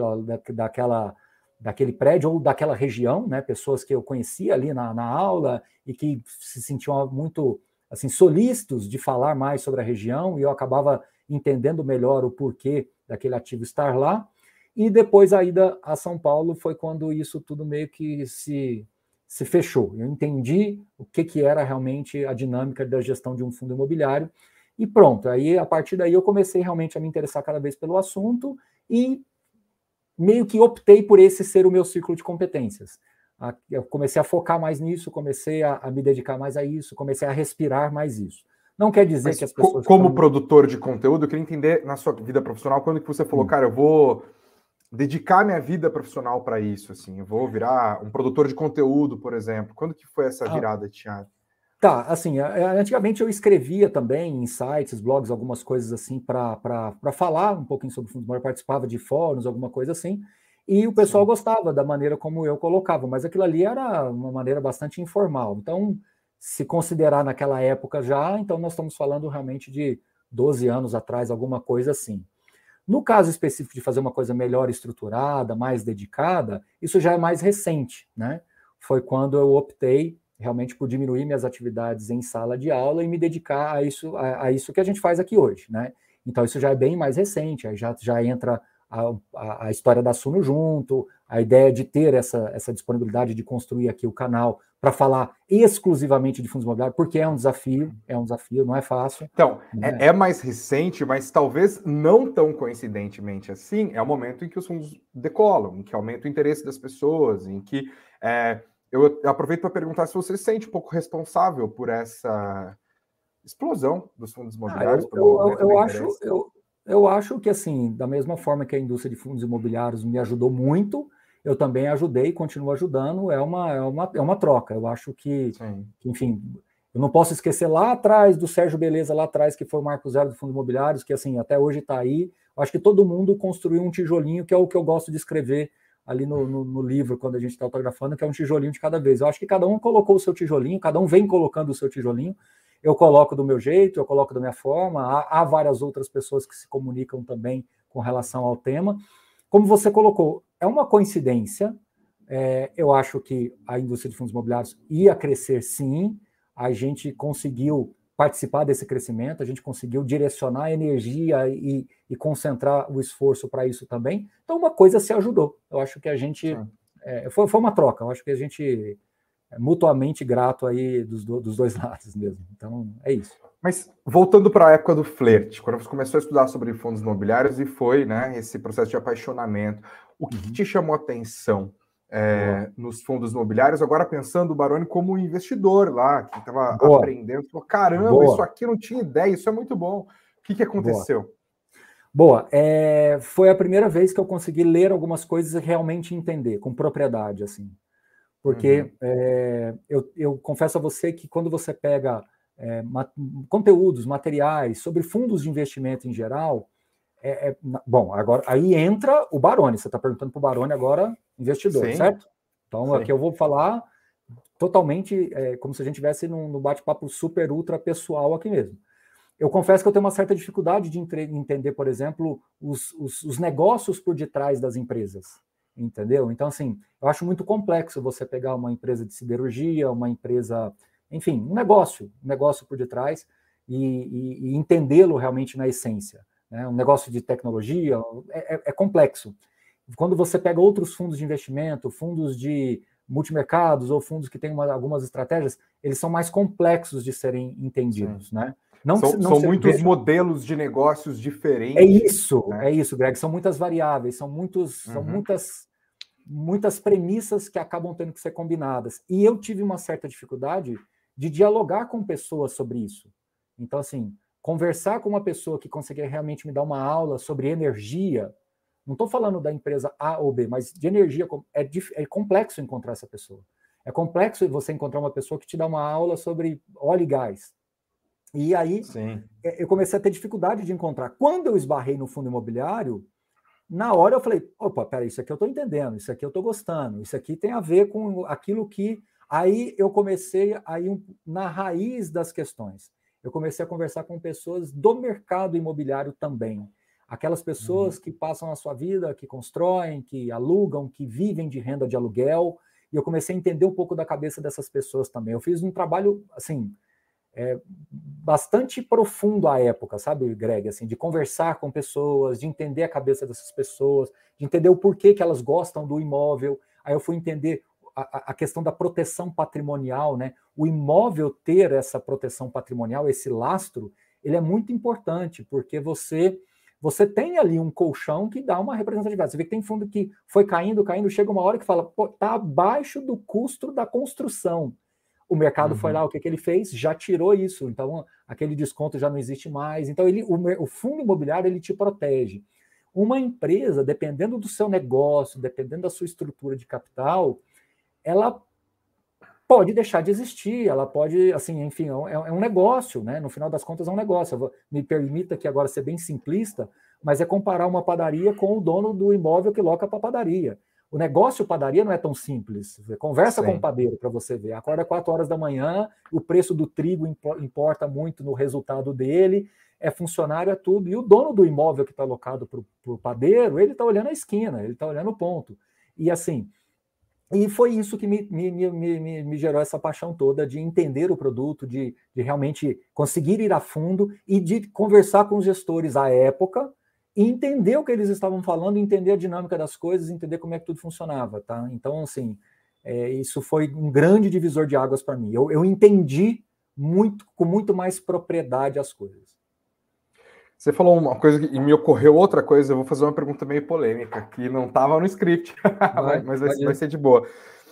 daquele prédio ou daquela região, né? Pessoas que eu conhecia ali na aula e que se sentiam muito assim, solícitos de falar mais sobre a região, e eu acabava entendendo melhor o porquê daquele ativo estar lá. E depois a ida a São Paulo foi quando isso tudo meio que se fechou. Eu entendi o que era realmente a dinâmica da gestão de um fundo imobiliário e pronto. Aí, a partir daí, eu comecei realmente a me interessar cada vez pelo assunto e meio que optei por esse ser o meu ciclo de competências. Eu comecei a focar mais nisso, comecei a me dedicar mais a isso, comecei a respirar mais isso. Não quer dizer que as pessoas... Como produtor de conteúdo, eu queria entender na sua vida profissional, quando que você falou, cara, eu vou dedicar minha vida profissional para isso, assim, eu vou virar um produtor de conteúdo, por exemplo. Quando que foi essa virada de chave? Tá, assim, antigamente eu escrevia também em sites, blogs, algumas coisas assim, para falar um pouquinho sobre fundos imobiliários, participava de fóruns, alguma coisa assim, e o pessoal gostava da maneira como eu colocava, mas aquilo ali era uma maneira bastante informal. Então, se considerar naquela época já, então nós estamos falando realmente de 12 anos atrás, alguma coisa assim. No caso específico de fazer uma coisa melhor estruturada, mais dedicada, isso já é mais recente, né? Foi quando eu optei realmente por diminuir minhas atividades em sala de aula e me dedicar a isso que a gente faz aqui hoje, né? Então isso já é bem mais recente, aí já entra a história da Suno junto, a ideia de ter essa disponibilidade de construir aqui o canal para falar exclusivamente de fundos imobiliários, porque é um desafio, não é fácil. Então, né? É mais recente, mas talvez não tão coincidentemente assim, é o momento em que os fundos decolam, em que aumenta o interesse das pessoas, em que eu aproveito para perguntar se você se sente um pouco responsável por essa explosão dos fundos imobiliários. Eu acho que, assim, da mesma forma que a indústria de fundos imobiliários me ajudou muito, eu também ajudei e continuo ajudando, é uma troca. Eu acho que enfim, eu não posso esquecer lá atrás do Sérgio Beleza, lá atrás, que foi o marco zero do fundos imobiliários, que assim, até hoje está aí. Eu acho que todo mundo construiu um tijolinho, que é o que eu gosto de escrever ali no livro, quando a gente está autografando, que é um tijolinho de cada vez. Eu acho que cada um colocou o seu tijolinho, cada um vem colocando o seu tijolinho. Eu coloco do meu jeito, eu coloco da minha forma, há várias outras pessoas que se comunicam também com relação ao tema. Como você colocou, é uma coincidência, eu acho que a indústria de fundos imobiliários ia crescer sim, a gente conseguiu participar desse crescimento, a gente conseguiu direcionar a energia e concentrar o esforço para isso também, então uma coisa se ajudou, eu acho que a gente, foi uma troca, eu acho que a gente... mutuamente grato aí dos dois lados mesmo. Então, é isso. Mas, voltando para a época do flerte, quando você começou a estudar sobre fundos imobiliários e foi, né, esse processo de apaixonamento, o que te chamou a atenção nos fundos imobiliários? Agora pensando o Baroni como investidor lá, que estava aprendendo, falou, caramba, isso aqui eu não tinha ideia, isso é muito bom. O que aconteceu? Boa. Foi a primeira vez que eu consegui ler algumas coisas e realmente entender, com propriedade, assim. Porque eu confesso a você que quando você pega conteúdos, materiais sobre fundos de investimento em geral, bom, agora aí entra o Baroni, você está perguntando para o Baroni agora, investidor, certo? Então aqui eu vou falar totalmente como se a gente estivesse num bate-papo super ultra pessoal aqui mesmo. Eu confesso que eu tenho uma certa dificuldade de entender, por exemplo, os negócios por detrás das empresas. entendeu? Então, assim, eu acho muito complexo você pegar uma empresa de siderurgia, uma empresa, enfim, um negócio por detrás e entendê-lo realmente na essência, né? Um negócio de tecnologia é complexo. Quando você pega outros fundos de investimento, fundos de multimercados ou fundos que têm algumas estratégias, eles são mais complexos de serem entendidos, né? São muitos modelos de negócios diferentes. É isso, Greg. São muitas variáveis, são muitas premissas que acabam tendo que ser combinadas. E eu tive uma certa dificuldade de dialogar com pessoas sobre isso. Então, assim, conversar com uma pessoa que conseguia realmente me dar uma aula sobre energia. Não estou falando da empresa A ou B, mas de energia é complexo encontrar essa pessoa. É complexo você encontrar uma pessoa que te dá uma aula sobre óleo e gás. E aí eu comecei a ter dificuldade de encontrar. Quando eu esbarrei no fundo imobiliário, na hora eu falei, opa, peraí, isso aqui eu estou entendendo, isso aqui eu estou gostando, isso aqui tem a ver com aquilo que... Aí eu comecei a ir na raiz das questões. Eu comecei a conversar com pessoas do mercado imobiliário também. Aquelas pessoas que passam a sua vida, que constroem, que alugam, que vivem de renda de aluguel, e eu comecei a entender um pouco da cabeça dessas pessoas também. Eu fiz um trabalho, assim, bastante profundo à época, sabe, Greg? Assim, de conversar com pessoas, de entender a cabeça dessas pessoas, de entender o porquê que elas gostam do imóvel. Aí eu fui entender a questão da proteção patrimonial, né? O imóvel ter essa proteção patrimonial, esse lastro, ele é muito importante, porque você tem ali um colchão que dá uma representatividade. Você vê que tem fundo que foi caindo, chega uma hora que fala, pô, tá abaixo do custo da construção. O mercado foi lá, o que ele fez? Já tirou isso. Então, aquele desconto já não existe mais. Então, o fundo imobiliário, ele te protege. Uma empresa, dependendo do seu negócio, dependendo da sua estrutura de capital, ela pode deixar de existir, ela pode, assim, enfim, é um negócio, né? No final das contas é um negócio. Me permita aqui agora ser bem simplista, mas é comparar uma padaria com o dono do imóvel que loca para a padaria. O negócio padaria não é tão simples. Você conversa com o padeiro para você ver. Acorda 4 horas da manhã, o preço do trigo importa muito no resultado dele, é funcionário, é tudo. E o dono do imóvel que está alocado para o padeiro, ele está olhando a esquina, ele está olhando o ponto. E assim... E foi isso que me gerou essa paixão toda de entender o produto, de realmente conseguir ir a fundo e de conversar com os gestores à época e entender o que eles estavam falando, entender a dinâmica das coisas, entender como é que tudo funcionava, tá? Então, assim, isso foi um grande divisor de águas para mim. Eu entendi com muito mais propriedade as coisas. Você falou uma coisa e me ocorreu outra coisa. Eu vou fazer uma pergunta meio polêmica, que não estava no script, mas vai ser de boa.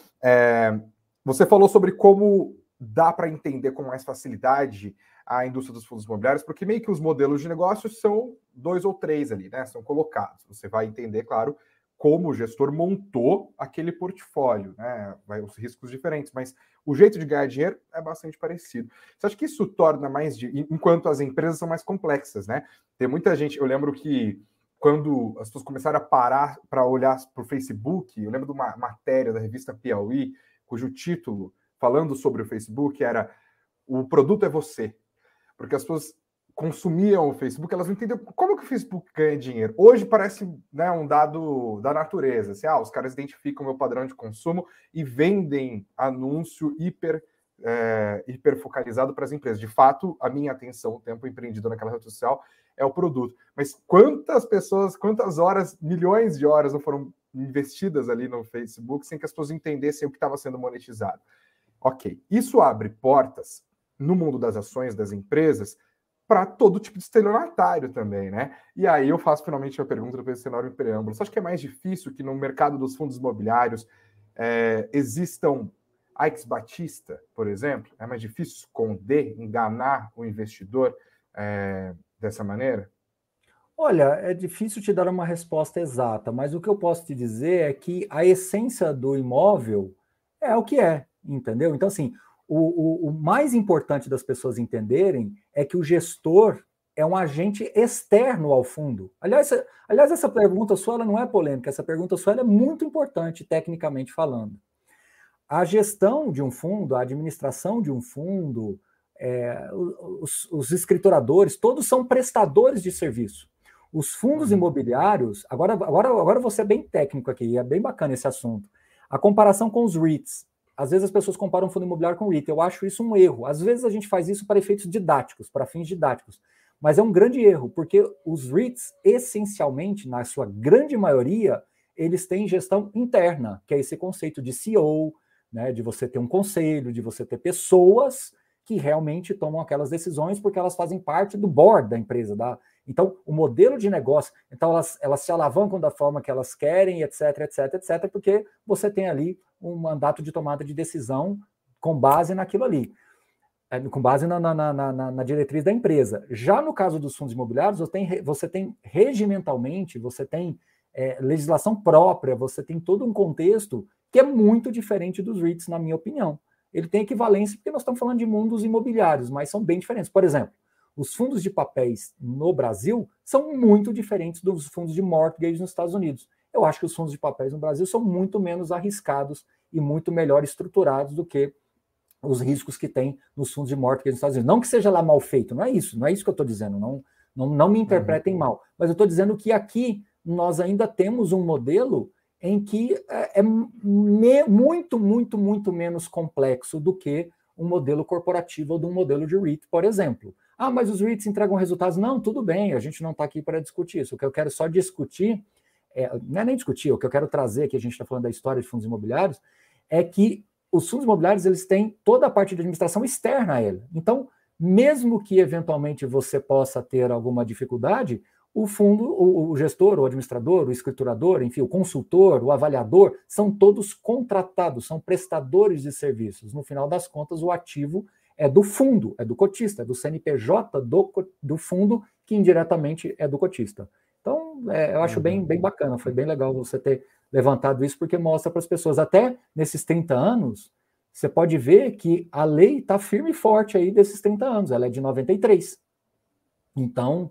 Você falou sobre como dá para entender com mais facilidade a indústria dos fundos imobiliários, porque meio que os modelos de negócios são 2 ou 3 ali, né? São colocados. Você vai entender, claro, como o gestor montou aquele portfólio, né? Os riscos diferentes, mas o jeito de ganhar dinheiro é bastante parecido. Você acha que isso torna enquanto as empresas são mais complexas, né? Tem muita gente, eu lembro que quando as pessoas começaram a parar para olhar para o Facebook, eu lembro de uma matéria da revista Piauí, cujo título, falando sobre o Facebook, era "O produto é você", porque as pessoas consumiam o Facebook, elas não entendiam como que o Facebook ganha dinheiro. Hoje parece, né, um dado da natureza. Assim, os caras identificam o meu padrão de consumo e vendem anúncio hiper focalizado para as empresas. De fato, a minha atenção, o tempo empreendido naquela rede social é o produto. Mas quantas horas, milhões de horas não foram investidas ali no Facebook sem que as pessoas entendessem o que estava sendo monetizado? Ok, isso abre portas no mundo das ações das empresas para todo tipo de estelionatário também, né? E aí eu faço finalmente a pergunta depois desse enorme preâmbulo. Você acha que é mais difícil que no mercado dos fundos imobiliários existam Ike's Batista, por exemplo? É mais difícil esconder, enganar o investidor dessa maneira? Olha, é difícil te dar uma resposta exata, mas o que eu posso te dizer é que a essência do imóvel é o que é, entendeu? Então, assim, o mais importante das pessoas entenderem é que o gestor é um agente externo ao fundo. Aliás, essa pergunta sua ela não é polêmica, essa pergunta sua ela é muito importante, tecnicamente falando. A gestão de um fundo, a administração de um fundo, os escrituradores, todos são prestadores de serviço. Os fundos imobiliários, agora eu vou ser bem técnico aqui, é bem bacana esse assunto. A comparação com os REITs. Às vezes as pessoas comparam fundo imobiliário com REIT. Eu acho isso um erro. Às vezes a gente faz isso para efeitos didáticos, para fins didáticos. Mas é um grande erro, porque os REITs, essencialmente, na sua grande maioria, eles têm gestão interna, que é esse conceito de CEO, né, de você ter um conselho, de você ter pessoas que realmente tomam aquelas decisões porque elas fazem parte do board da empresa. Então, o modelo de negócio, então elas se alavancam da forma que elas querem, etc, etc, etc, porque você tem ali um mandato de tomada de decisão com base naquilo ali, com base na diretriz da empresa. Já no caso dos fundos imobiliários, você tem regimentalmente, você tem legislação própria, você tem todo um contexto que é muito diferente dos REITs, na minha opinião. Ele tem equivalência porque nós estamos falando de mundos imobiliários, mas são bem diferentes. Por exemplo, os fundos de papéis no Brasil são muito diferentes dos fundos de mortgage nos Estados Unidos. Eu acho que os fundos de papéis no Brasil são muito menos arriscados e muito melhor estruturados do que os riscos que tem nos fundos de mortgage nos Estados Unidos. Não que seja lá mal feito, não é isso que eu estou dizendo, não me interpretem mal, mas eu estou dizendo que aqui nós ainda temos um modelo em que é muito, muito, muito menos complexo do que um modelo corporativo ou de um modelo de REIT, por exemplo. Ah, mas os REITs entregam resultados? Não, tudo bem, a gente não está aqui para discutir isso. O que eu quero só discutir, não é nem discutir, o que eu quero trazer aqui, a gente está falando da história de fundos imobiliários, é que os fundos imobiliários eles têm toda a parte de administração externa a ele. Então, mesmo que eventualmente você possa ter alguma dificuldade, o fundo, o gestor, o administrador, o escriturador, enfim, o consultor, o avaliador, são todos contratados, são prestadores de serviços. No final das contas, o ativo é do fundo, é do cotista, é do CNPJ do fundo, que indiretamente é do cotista. Então, eu acho bem bacana, foi bem legal você ter levantado isso, porque mostra para as pessoas, até nesses 30 anos, você pode ver que a lei está firme e forte aí desses 30 anos, ela é de 93. Então,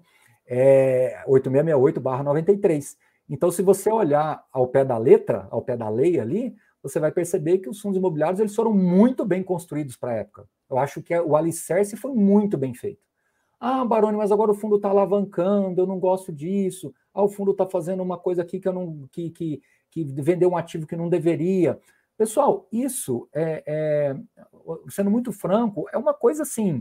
8668/93. Então, se você olhar ao pé da letra, ao pé da lei ali, você vai perceber que os fundos imobiliários eles foram muito bem construídos para a época. Eu acho que o alicerce foi muito bem feito. Ah, Baroni, mas agora o fundo está alavancando, eu não gosto disso. Ah, o fundo está fazendo uma coisa aqui que eu não, que vendeu um ativo que não deveria. Pessoal, isso sendo muito franco, é uma coisa assim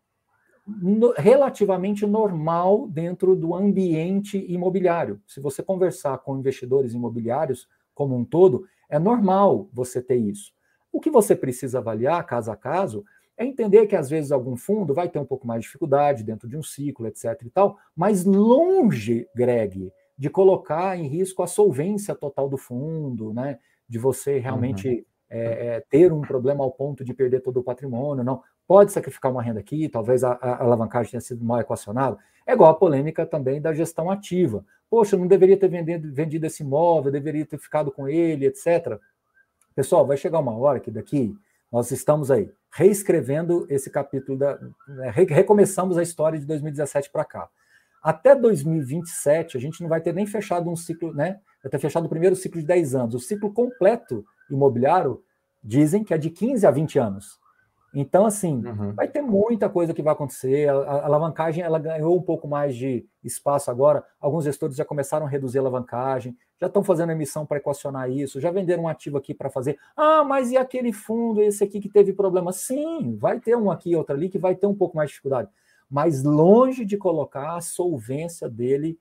relativamente normal dentro do ambiente imobiliário. Se você conversar com investidores imobiliários como um todo, é normal você ter isso. O que você precisa avaliar, caso a caso, é entender que às vezes algum fundo vai ter um pouco mais de dificuldade dentro de um ciclo, etc. e tal, mas longe, Greg, de colocar em risco a solvência total do fundo, né? De você realmente ter um problema ao ponto de perder todo o patrimônio, não. Pode sacrificar uma renda aqui, talvez a alavancagem tenha sido mal equacionada. É igual a polêmica também da gestão ativa. Poxa, eu não deveria ter vendido esse imóvel, deveria ter ficado com ele, etc. Pessoal, vai chegar uma hora que daqui nós estamos aí reescrevendo esse capítulo, recomeçamos a história de 2017 para cá. Até 2027, a gente não vai ter nem fechado um ciclo, né? Vai ter fechado o primeiro ciclo de 10 anos. O ciclo completo imobiliário, dizem que é de 15 a 20 anos. Então, assim, vai ter muita coisa que vai acontecer. A alavancagem ela ganhou um pouco mais de espaço agora. Alguns gestores já começaram a reduzir a alavancagem, já estão fazendo emissão para equacionar isso, já venderam um ativo aqui para fazer. Ah, mas e aquele fundo, esse aqui que teve problema? Sim, vai ter um aqui, outro ali, que vai ter um pouco mais de dificuldade. Mas longe de colocar a solvência dele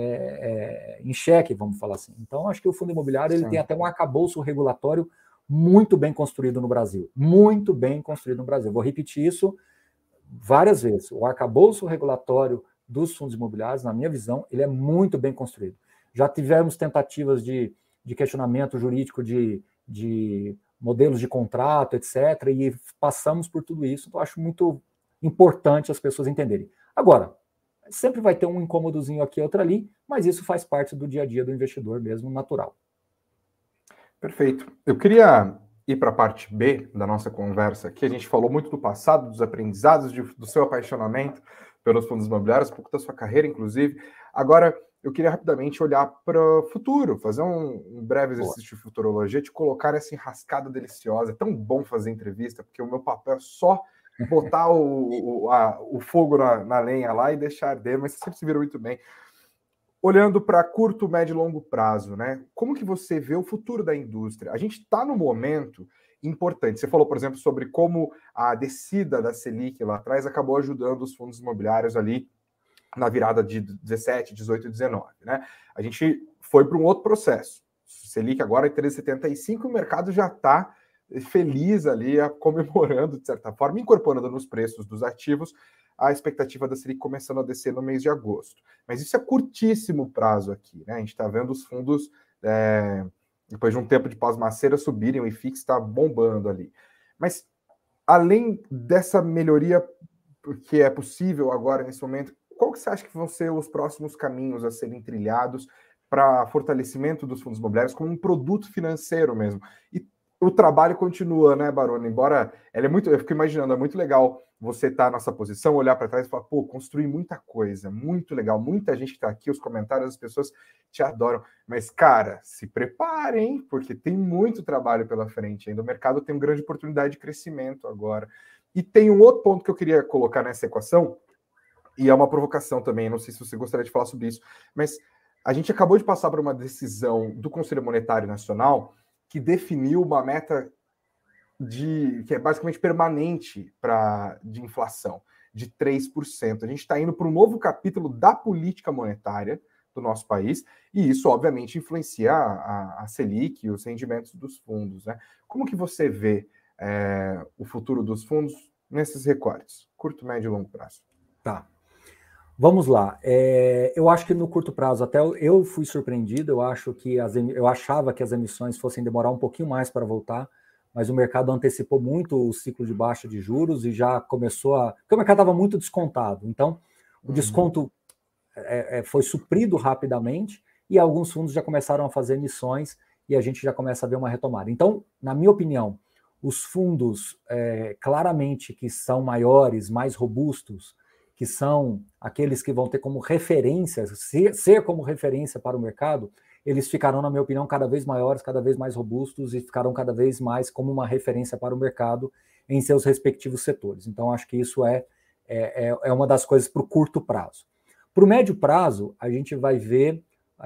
em xeque, vamos falar assim. Então, acho que o fundo imobiliário ele tem até um arcabouço regulatório muito bem construído no Brasil. Muito bem construído no Brasil. Vou repetir isso várias vezes. O arcabouço regulatório dos fundos imobiliários, na minha visão, ele é muito bem construído. Já tivemos tentativas de questionamento jurídico de modelos de contrato, etc., e passamos por tudo isso. Então, acho muito importante as pessoas entenderem. Agora, sempre vai ter um incômodozinho aqui, outro ali, mas isso faz parte do dia a dia do investidor mesmo, natural. Perfeito. Eu queria ir para a parte B da nossa conversa aqui. A gente falou muito do passado, dos aprendizados, do seu apaixonamento pelos fundos imobiliários, um pouco da sua carreira, inclusive. Agora, eu queria rapidamente olhar para o futuro, fazer um breve exercício de futurologia, te colocar nessa enrascada deliciosa. É tão bom fazer entrevista, porque o meu papel é só botar o fogo na lenha lá e deixar arder, mas você sempre se vira muito bem. olhando para curto, médio e longo prazo, né? Como que você vê o futuro da indústria? A gente está no momento importante. Você falou, por exemplo, sobre como a descida da Selic lá atrás acabou ajudando os fundos imobiliários ali na virada de 17, 18 e 19, né? A gente foi para um outro processo. Selic agora é 3,75 e o mercado já está feliz ali, comemorando, de certa forma, incorporando nos preços dos ativos a expectativa da Selic começando a descer no mês de agosto. Mas isso é curtíssimo prazo aqui, né? A gente está vendo os fundos, depois de um tempo de pós-maceira, subirem, o IFIX está bombando ali. Mas, além dessa melhoria que é possível agora, nesse momento, qual que você acha que vão ser os próximos caminhos a serem trilhados para fortalecimento dos fundos imobiliários como um produto financeiro mesmo? E o trabalho continua, né, Barone? Embora ela é muito, eu fico imaginando, é muito legal você estar nessa posição, olhar para trás e falar, pô, construí muita coisa, muito legal, muita gente que está aqui, os comentários, as pessoas te adoram. Mas, cara, se preparem, porque tem muito trabalho pela frente ainda. O mercado tem uma grande oportunidade de crescimento agora. E tem um outro ponto que eu queria colocar nessa equação, e é uma provocação também, não sei se você gostaria de falar sobre isso, mas a gente acabou de passar por uma decisão do Conselho Monetário Nacional que definiu uma meta que é basicamente permanente de inflação, de 3%. A gente está indo para um novo capítulo da política monetária do nosso país, e isso, obviamente, influencia a Selic e os rendimentos dos fundos, né? Como que você vê o futuro dos fundos nesses recortes, curto, médio e longo prazo? Tá. Vamos lá. Eu acho que no curto prazo, até eu fui surpreendido, eu achava que as emissões fossem demorar um pouquinho mais para voltar, mas o mercado antecipou muito o ciclo de baixa de juros e já começou porque o mercado estava muito descontado. Então, o desconto foi suprido rapidamente e alguns fundos já começaram a fazer emissões e a gente já começa a ver uma retomada. Então, na minha opinião, os fundos claramente que são maiores, mais robustos, que são aqueles que vão ter como referência, ser como referência para o mercado, eles ficarão, na minha opinião, cada vez maiores, cada vez mais robustos e ficarão cada vez mais como uma referência para o mercado em seus respectivos setores. Então, acho que isso é uma das coisas para o curto prazo. Para o médio prazo, a gente vai ver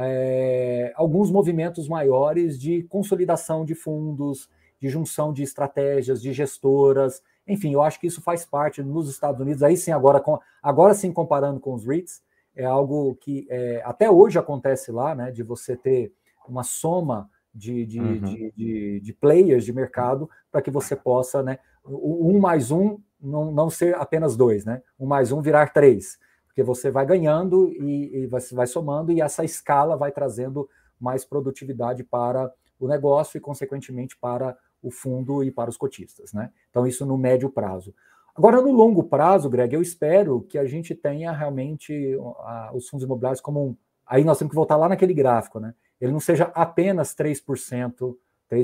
alguns movimentos maiores de consolidação de fundos, de junção de estratégias, de gestoras. Enfim, eu acho que isso faz parte nos Estados Unidos, aí sim, agora sim, comparando com os REITs, é algo que até hoje acontece lá, né, de você ter uma soma de players de mercado para que você possa, né, um mais um não ser apenas dois, né, um mais um virar três, porque você vai ganhando e você vai somando e essa escala vai trazendo mais produtividade para o negócio e, consequentemente, para o fundo e para os cotistas, né? Então, isso no médio prazo. Agora, no longo prazo, Greg, eu espero que a gente tenha realmente os fundos imobiliários como aí nós temos que voltar lá naquele gráfico, né? Ele não seja apenas 3%,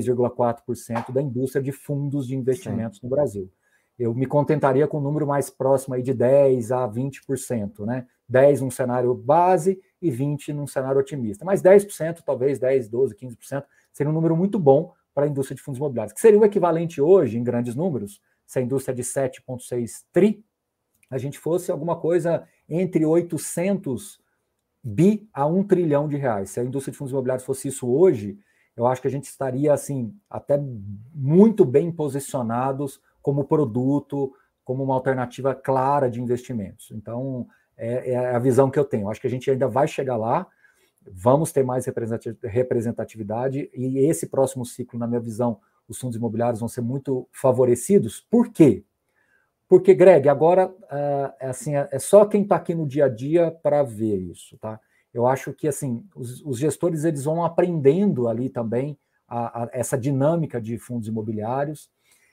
3,4% da indústria de fundos de investimentos Sim. no Brasil. Eu me contentaria com um número mais próximo aí de 10% a 20%, né? 10% num cenário base e 20% num cenário otimista. Mas 10%, talvez 10%, 12%, 15%, seria um número muito bom para a indústria de fundos imobiliários, que seria o equivalente hoje, em grandes números, se a indústria de 7,6 tri, a gente fosse alguma coisa entre 800 bi a 1 trilhão de reais. Se a indústria de fundos imobiliários fosse isso hoje, eu acho que a gente estaria, assim, até muito bem posicionados como produto, como uma alternativa clara de investimentos. Então, é a visão que eu tenho. Eu acho que a gente ainda vai chegar lá, vamos ter mais representatividade e esse próximo ciclo, na minha visão, os fundos imobiliários vão ser muito favorecidos. Por quê? Porque, Greg, agora assim, é só quem está aqui no dia a dia para ver isso, tá? Eu acho que assim os gestores eles vão aprendendo ali também essa dinâmica de fundos imobiliários.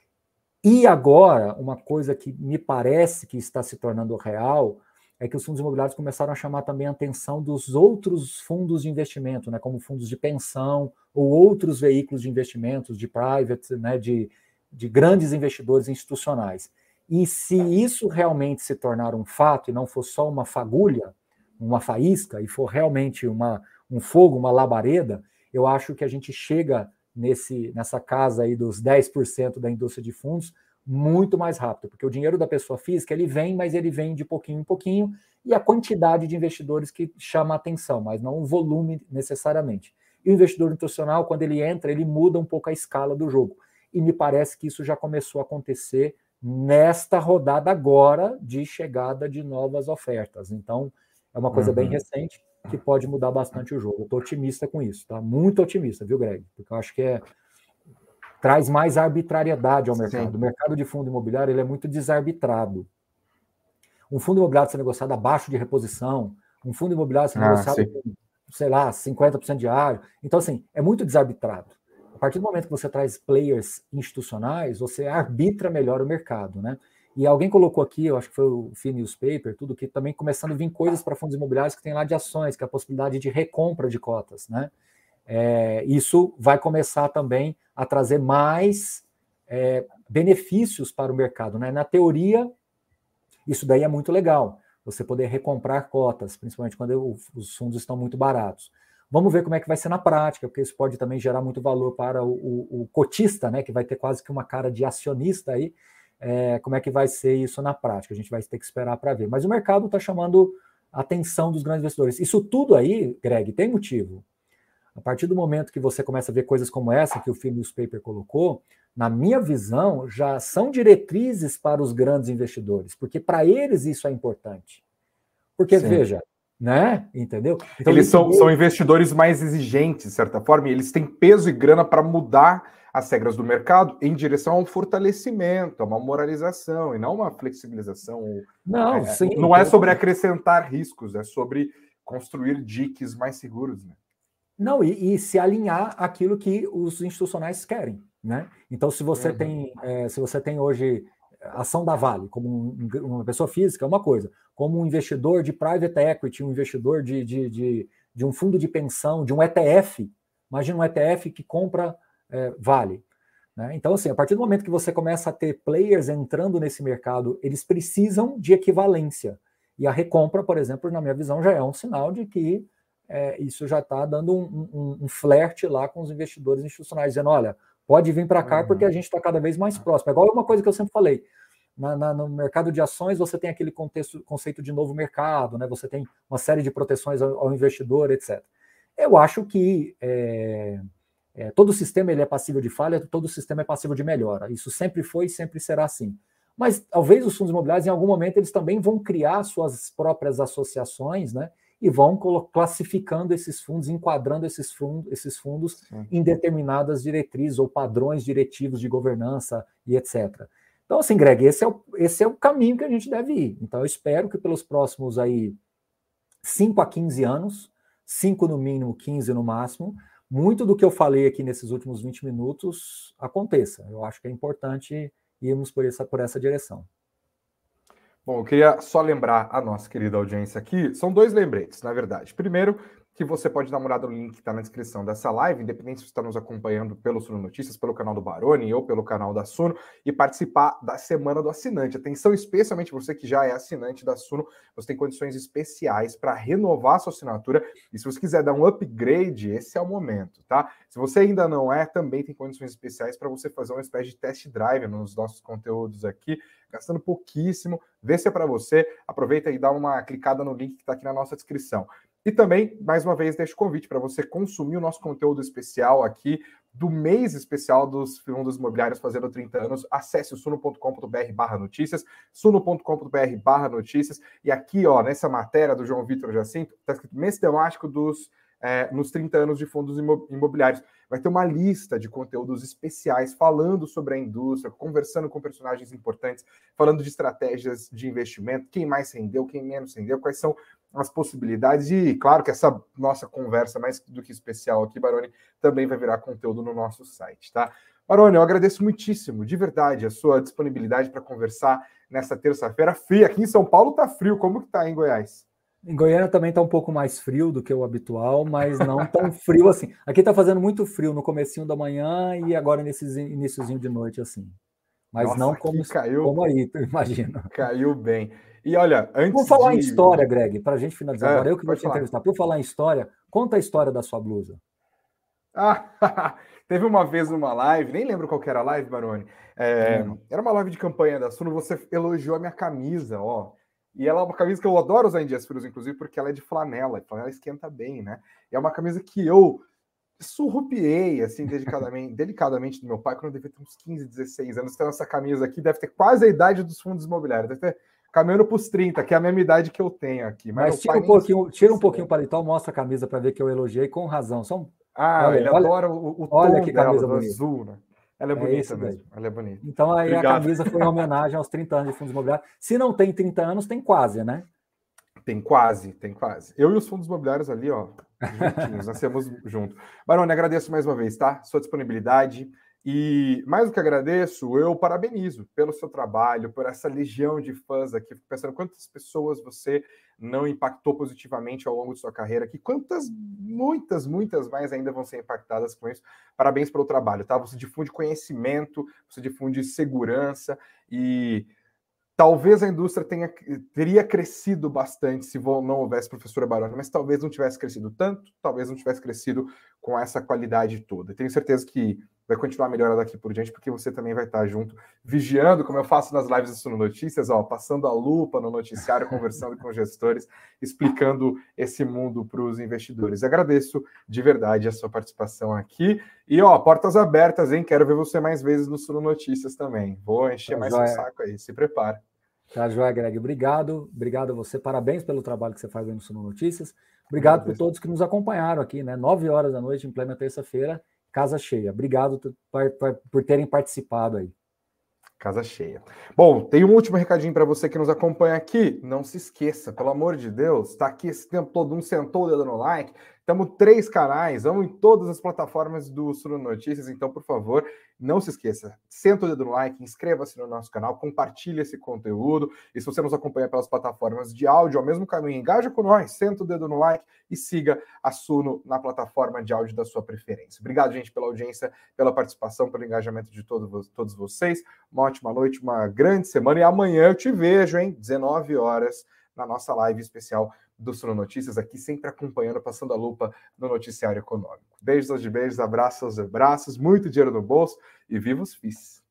E agora, uma coisa que me parece que está se tornando real é que os fundos imobiliários começaram a chamar também a atenção dos outros fundos de investimento, né, como fundos de pensão ou outros veículos de investimentos, de private, né, de grandes investidores institucionais. E se isso realmente se tornar um fato e não for só uma fagulha, uma faísca, e for realmente um fogo, uma labareda, eu acho que a gente chega nessa casa aí dos 10% da indústria de fundos muito mais rápido, porque o dinheiro da pessoa física, ele vem, mas ele vem de pouquinho em pouquinho, e a quantidade de investidores que chama a atenção, mas não o volume necessariamente. E o investidor institucional, quando ele entra, ele muda um pouco a escala do jogo. E me parece que isso já começou a acontecer nesta rodada agora de chegada de novas ofertas. Então, é uma coisa bem recente que pode mudar bastante o jogo. Eu estou otimista com isso, tá? Muito otimista, viu, Greg? Porque eu acho que traz mais arbitrariedade ao mercado. Sim. O mercado de fundo imobiliário ele é muito desarbitrado. Um fundo imobiliário ser negociado abaixo de reposição, um fundo imobiliário ser negociado com, sei lá, 50% diário. Então, assim, é muito desarbitrado. A partir do momento que você traz players institucionais, você arbitra melhor o mercado, né? E alguém colocou aqui, eu acho que foi o FI Newspaper, tudo que também começando a vir coisas para fundos imobiliários que tem lá de ações, que é a possibilidade de recompra de cotas, né? Isso vai começar também a trazer mais benefícios para o mercado, né? Na teoria, isso daí é muito legal, você poder recomprar cotas, principalmente quando os fundos estão muito baratos. Vamos ver como é que vai ser na prática, porque isso pode também gerar muito valor para o cotista, né, que vai ter quase que uma cara de acionista aí. Como é que vai ser isso na prática? A gente vai ter que esperar para ver. Mas o mercado está chamando a atenção dos grandes investidores. Isso tudo aí, Greg, tem motivo. A partir do momento que você começa a ver coisas como essa que o FI Newspaper colocou, na minha visão, já são diretrizes para os grandes investidores, porque para eles isso é importante. Porque, sim, veja, né? Entendeu? Então, eles são investidores mais exigentes, de certa forma, e eles têm peso e grana para mudar as regras do mercado em direção a um fortalecimento, a uma moralização, e não uma flexibilização. Não, sim, não é sobre acrescentar riscos, é sobre construir diques mais seguros, né? Não, e se alinhar àquilo que os institucionais querem, né? Então, se você tem hoje ação da Vale, como uma pessoa física, é uma coisa. Como um investidor de private equity, um investidor de um fundo de pensão, de um ETF. Imagina um ETF que compra Vale. Né? Então, assim, a partir do momento que você começa a ter players entrando nesse mercado, eles precisam de equivalência. E a recompra, por exemplo, na minha visão, já é um sinal de que isso já está dando um flerte lá com os investidores institucionais, dizendo, olha, pode vir para cá porque a gente está cada vez mais próximo. É igual uma coisa que eu sempre falei, no mercado de ações você tem aquele conceito de novo mercado, né? Você tem uma série de proteções ao investidor, etc. Eu acho que todo sistema ele é passível de falha, todo sistema é passível de melhora. Isso sempre foi e sempre será assim. Mas talvez os fundos imobiliários, em algum momento, eles também vão criar suas próprias associações, né? E vão classificando esses fundos, enquadrando esses fundos em determinadas diretrizes ou padrões diretivos de governança e etc. Então, assim, Greg, esse é o caminho que a gente deve ir. Então, eu espero que pelos próximos aí 5 a 15 anos, 5 no mínimo, 15 no máximo, muito do que eu falei aqui nesses últimos 20 minutos aconteça. Eu acho que é importante irmos por essa direção. Bom, eu queria só lembrar a nossa querida audiência aqui, são 2 lembretes, na verdade. Primeiro, que você pode dar uma olhada no link que está na descrição dessa live, independente se você está nos acompanhando pelo Suno Notícias, pelo canal do Baroni ou pelo canal da Suno, e participar da Semana do Assinante. Atenção, especialmente você que já é assinante da Suno, você tem condições especiais para renovar a sua assinatura, e se você quiser dar um upgrade, esse é o momento, tá? Se você ainda não é, também tem condições especiais para você fazer uma espécie de test drive nos nossos conteúdos aqui, gastando pouquíssimo, vê se é para você, aproveita e dá uma clicada no link que está aqui na nossa descrição. E também, mais uma vez, deixo o convite para você consumir o nosso conteúdo especial aqui, do mês especial dos fundos imobiliários fazendo 30 anos. Acesse o suno.com.br/notícias, suno.com.br/notícias, e aqui, ó, nessa matéria do João Vitor Jacinto, está escrito mês temático nos 30 anos de fundos imobiliários. Vai ter uma lista de conteúdos especiais falando sobre a indústria, conversando com personagens importantes, falando de estratégias de investimento, quem mais rendeu, quem menos rendeu, quais são as possibilidades. E claro que essa nossa conversa, mais do que especial aqui, Baroni, também vai virar conteúdo no nosso site, tá? Baroni, eu agradeço muitíssimo, de verdade, a sua disponibilidade para conversar nessa terça-feira fria. Aqui em São Paulo tá frio, como que tá em Goiás? Em Goiânia também está um pouco mais frio do que o habitual, mas não tão frio assim. Aqui está fazendo muito frio no comecinho da manhã e agora nesse iniciozinho de noite, assim. Mas nossa, não como aí, tu imagina. Caiu bem. E olha, antes Vamos falar em história, Greg, para a gente finalizar agora. Eu que vou te falar. entrevistar. Por falar em história, conta a história da sua blusa. Ah, teve uma vez numa live, nem lembro qual que era a live, Baroni. Era uma live de campanha da Suno, você elogiou a minha camisa, ó. E ela é uma camisa que eu adoro usar em dias frios, inclusive, porque ela é de flanela, e flanela esquenta bem, né? E é uma camisa que eu surrupiei, assim, delicadamente do meu pai, quando eu devia ter uns 15, 16 anos. Então, essa camisa aqui deve ter quase a idade dos fundos imobiliários, deve ter caminhando para os 30, que é a mesma idade que eu tenho aqui. Mas tira um pouquinho o paletó, mostra a camisa para ver que eu elogiei com razão. Ele adora o tom que dela, camisa do bonita. azul, né? Ela é bonita mesmo, ela é bonita. Então aí obrigado. A camisa foi em homenagem aos 30 anos de fundos imobiliários. Se não tem 30 anos, tem quase, né? Tem quase. Eu e os fundos imobiliários ali, ó, juntinhos, nascemos juntos. Baroni, agradeço mais uma vez, tá? Sua disponibilidade. E mais do que agradeço, eu parabenizo pelo seu trabalho, por essa legião de fãs aqui. Fico pensando quantas pessoas você não impactou positivamente ao longo de sua carreira aqui, quantas, muitas mais ainda vão ser impactadas com isso. Parabéns pelo trabalho, tá? Você difunde conhecimento, você difunde segurança e talvez a indústria teria crescido bastante se não houvesse professora Baroni, mas talvez não tivesse crescido tanto, talvez não tivesse crescido com essa qualidade toda. Tenho certeza que vai continuar melhorando daqui por diante, porque você também vai estar junto, vigiando, como eu faço nas lives do Suno Notícias, ó, passando a lupa no noticiário, conversando com gestores, explicando esse mundo para os investidores. Agradeço de verdade a sua participação aqui. E, ó, portas abertas, hein? Quero ver você mais vezes no Suno Notícias também. Vou encher mais seu saco aí, se prepara. Tá, joia, Greg. Obrigado a você. Parabéns pelo trabalho que você faz aí no Suno Notícias. Obrigado por todos que nos acompanharam aqui, né? 9 horas da noite, em plena terça-feira, casa cheia. Obrigado por terem participado aí. Casa cheia. Bom, tem um último recadinho para você que nos acompanha aqui. Não se esqueça, pelo amor de Deus, está aqui esse tempo todo, não sentou o dedo no like. Estamos 3 canais, vamos em todas as plataformas do Suno Notícias, então, por favor, não se esqueça, senta o dedo no like, inscreva-se no nosso canal, compartilhe esse conteúdo, e se você nos acompanha pelas plataformas de áudio, ao mesmo caminho, engaja com nós, senta o dedo no like e siga a Suno na plataforma de áudio da sua preferência. Obrigado, gente, pela audiência, pela participação, pelo engajamento de todos vocês. Uma ótima noite, uma grande semana, e amanhã eu te vejo, hein, 19 horas, na nossa live especial do Suno Notícias, aqui sempre acompanhando, passando a lupa no noticiário econômico. Beijos aos de beijos, abraços aos abraços, muito dinheiro no bolso e viva os FIIs.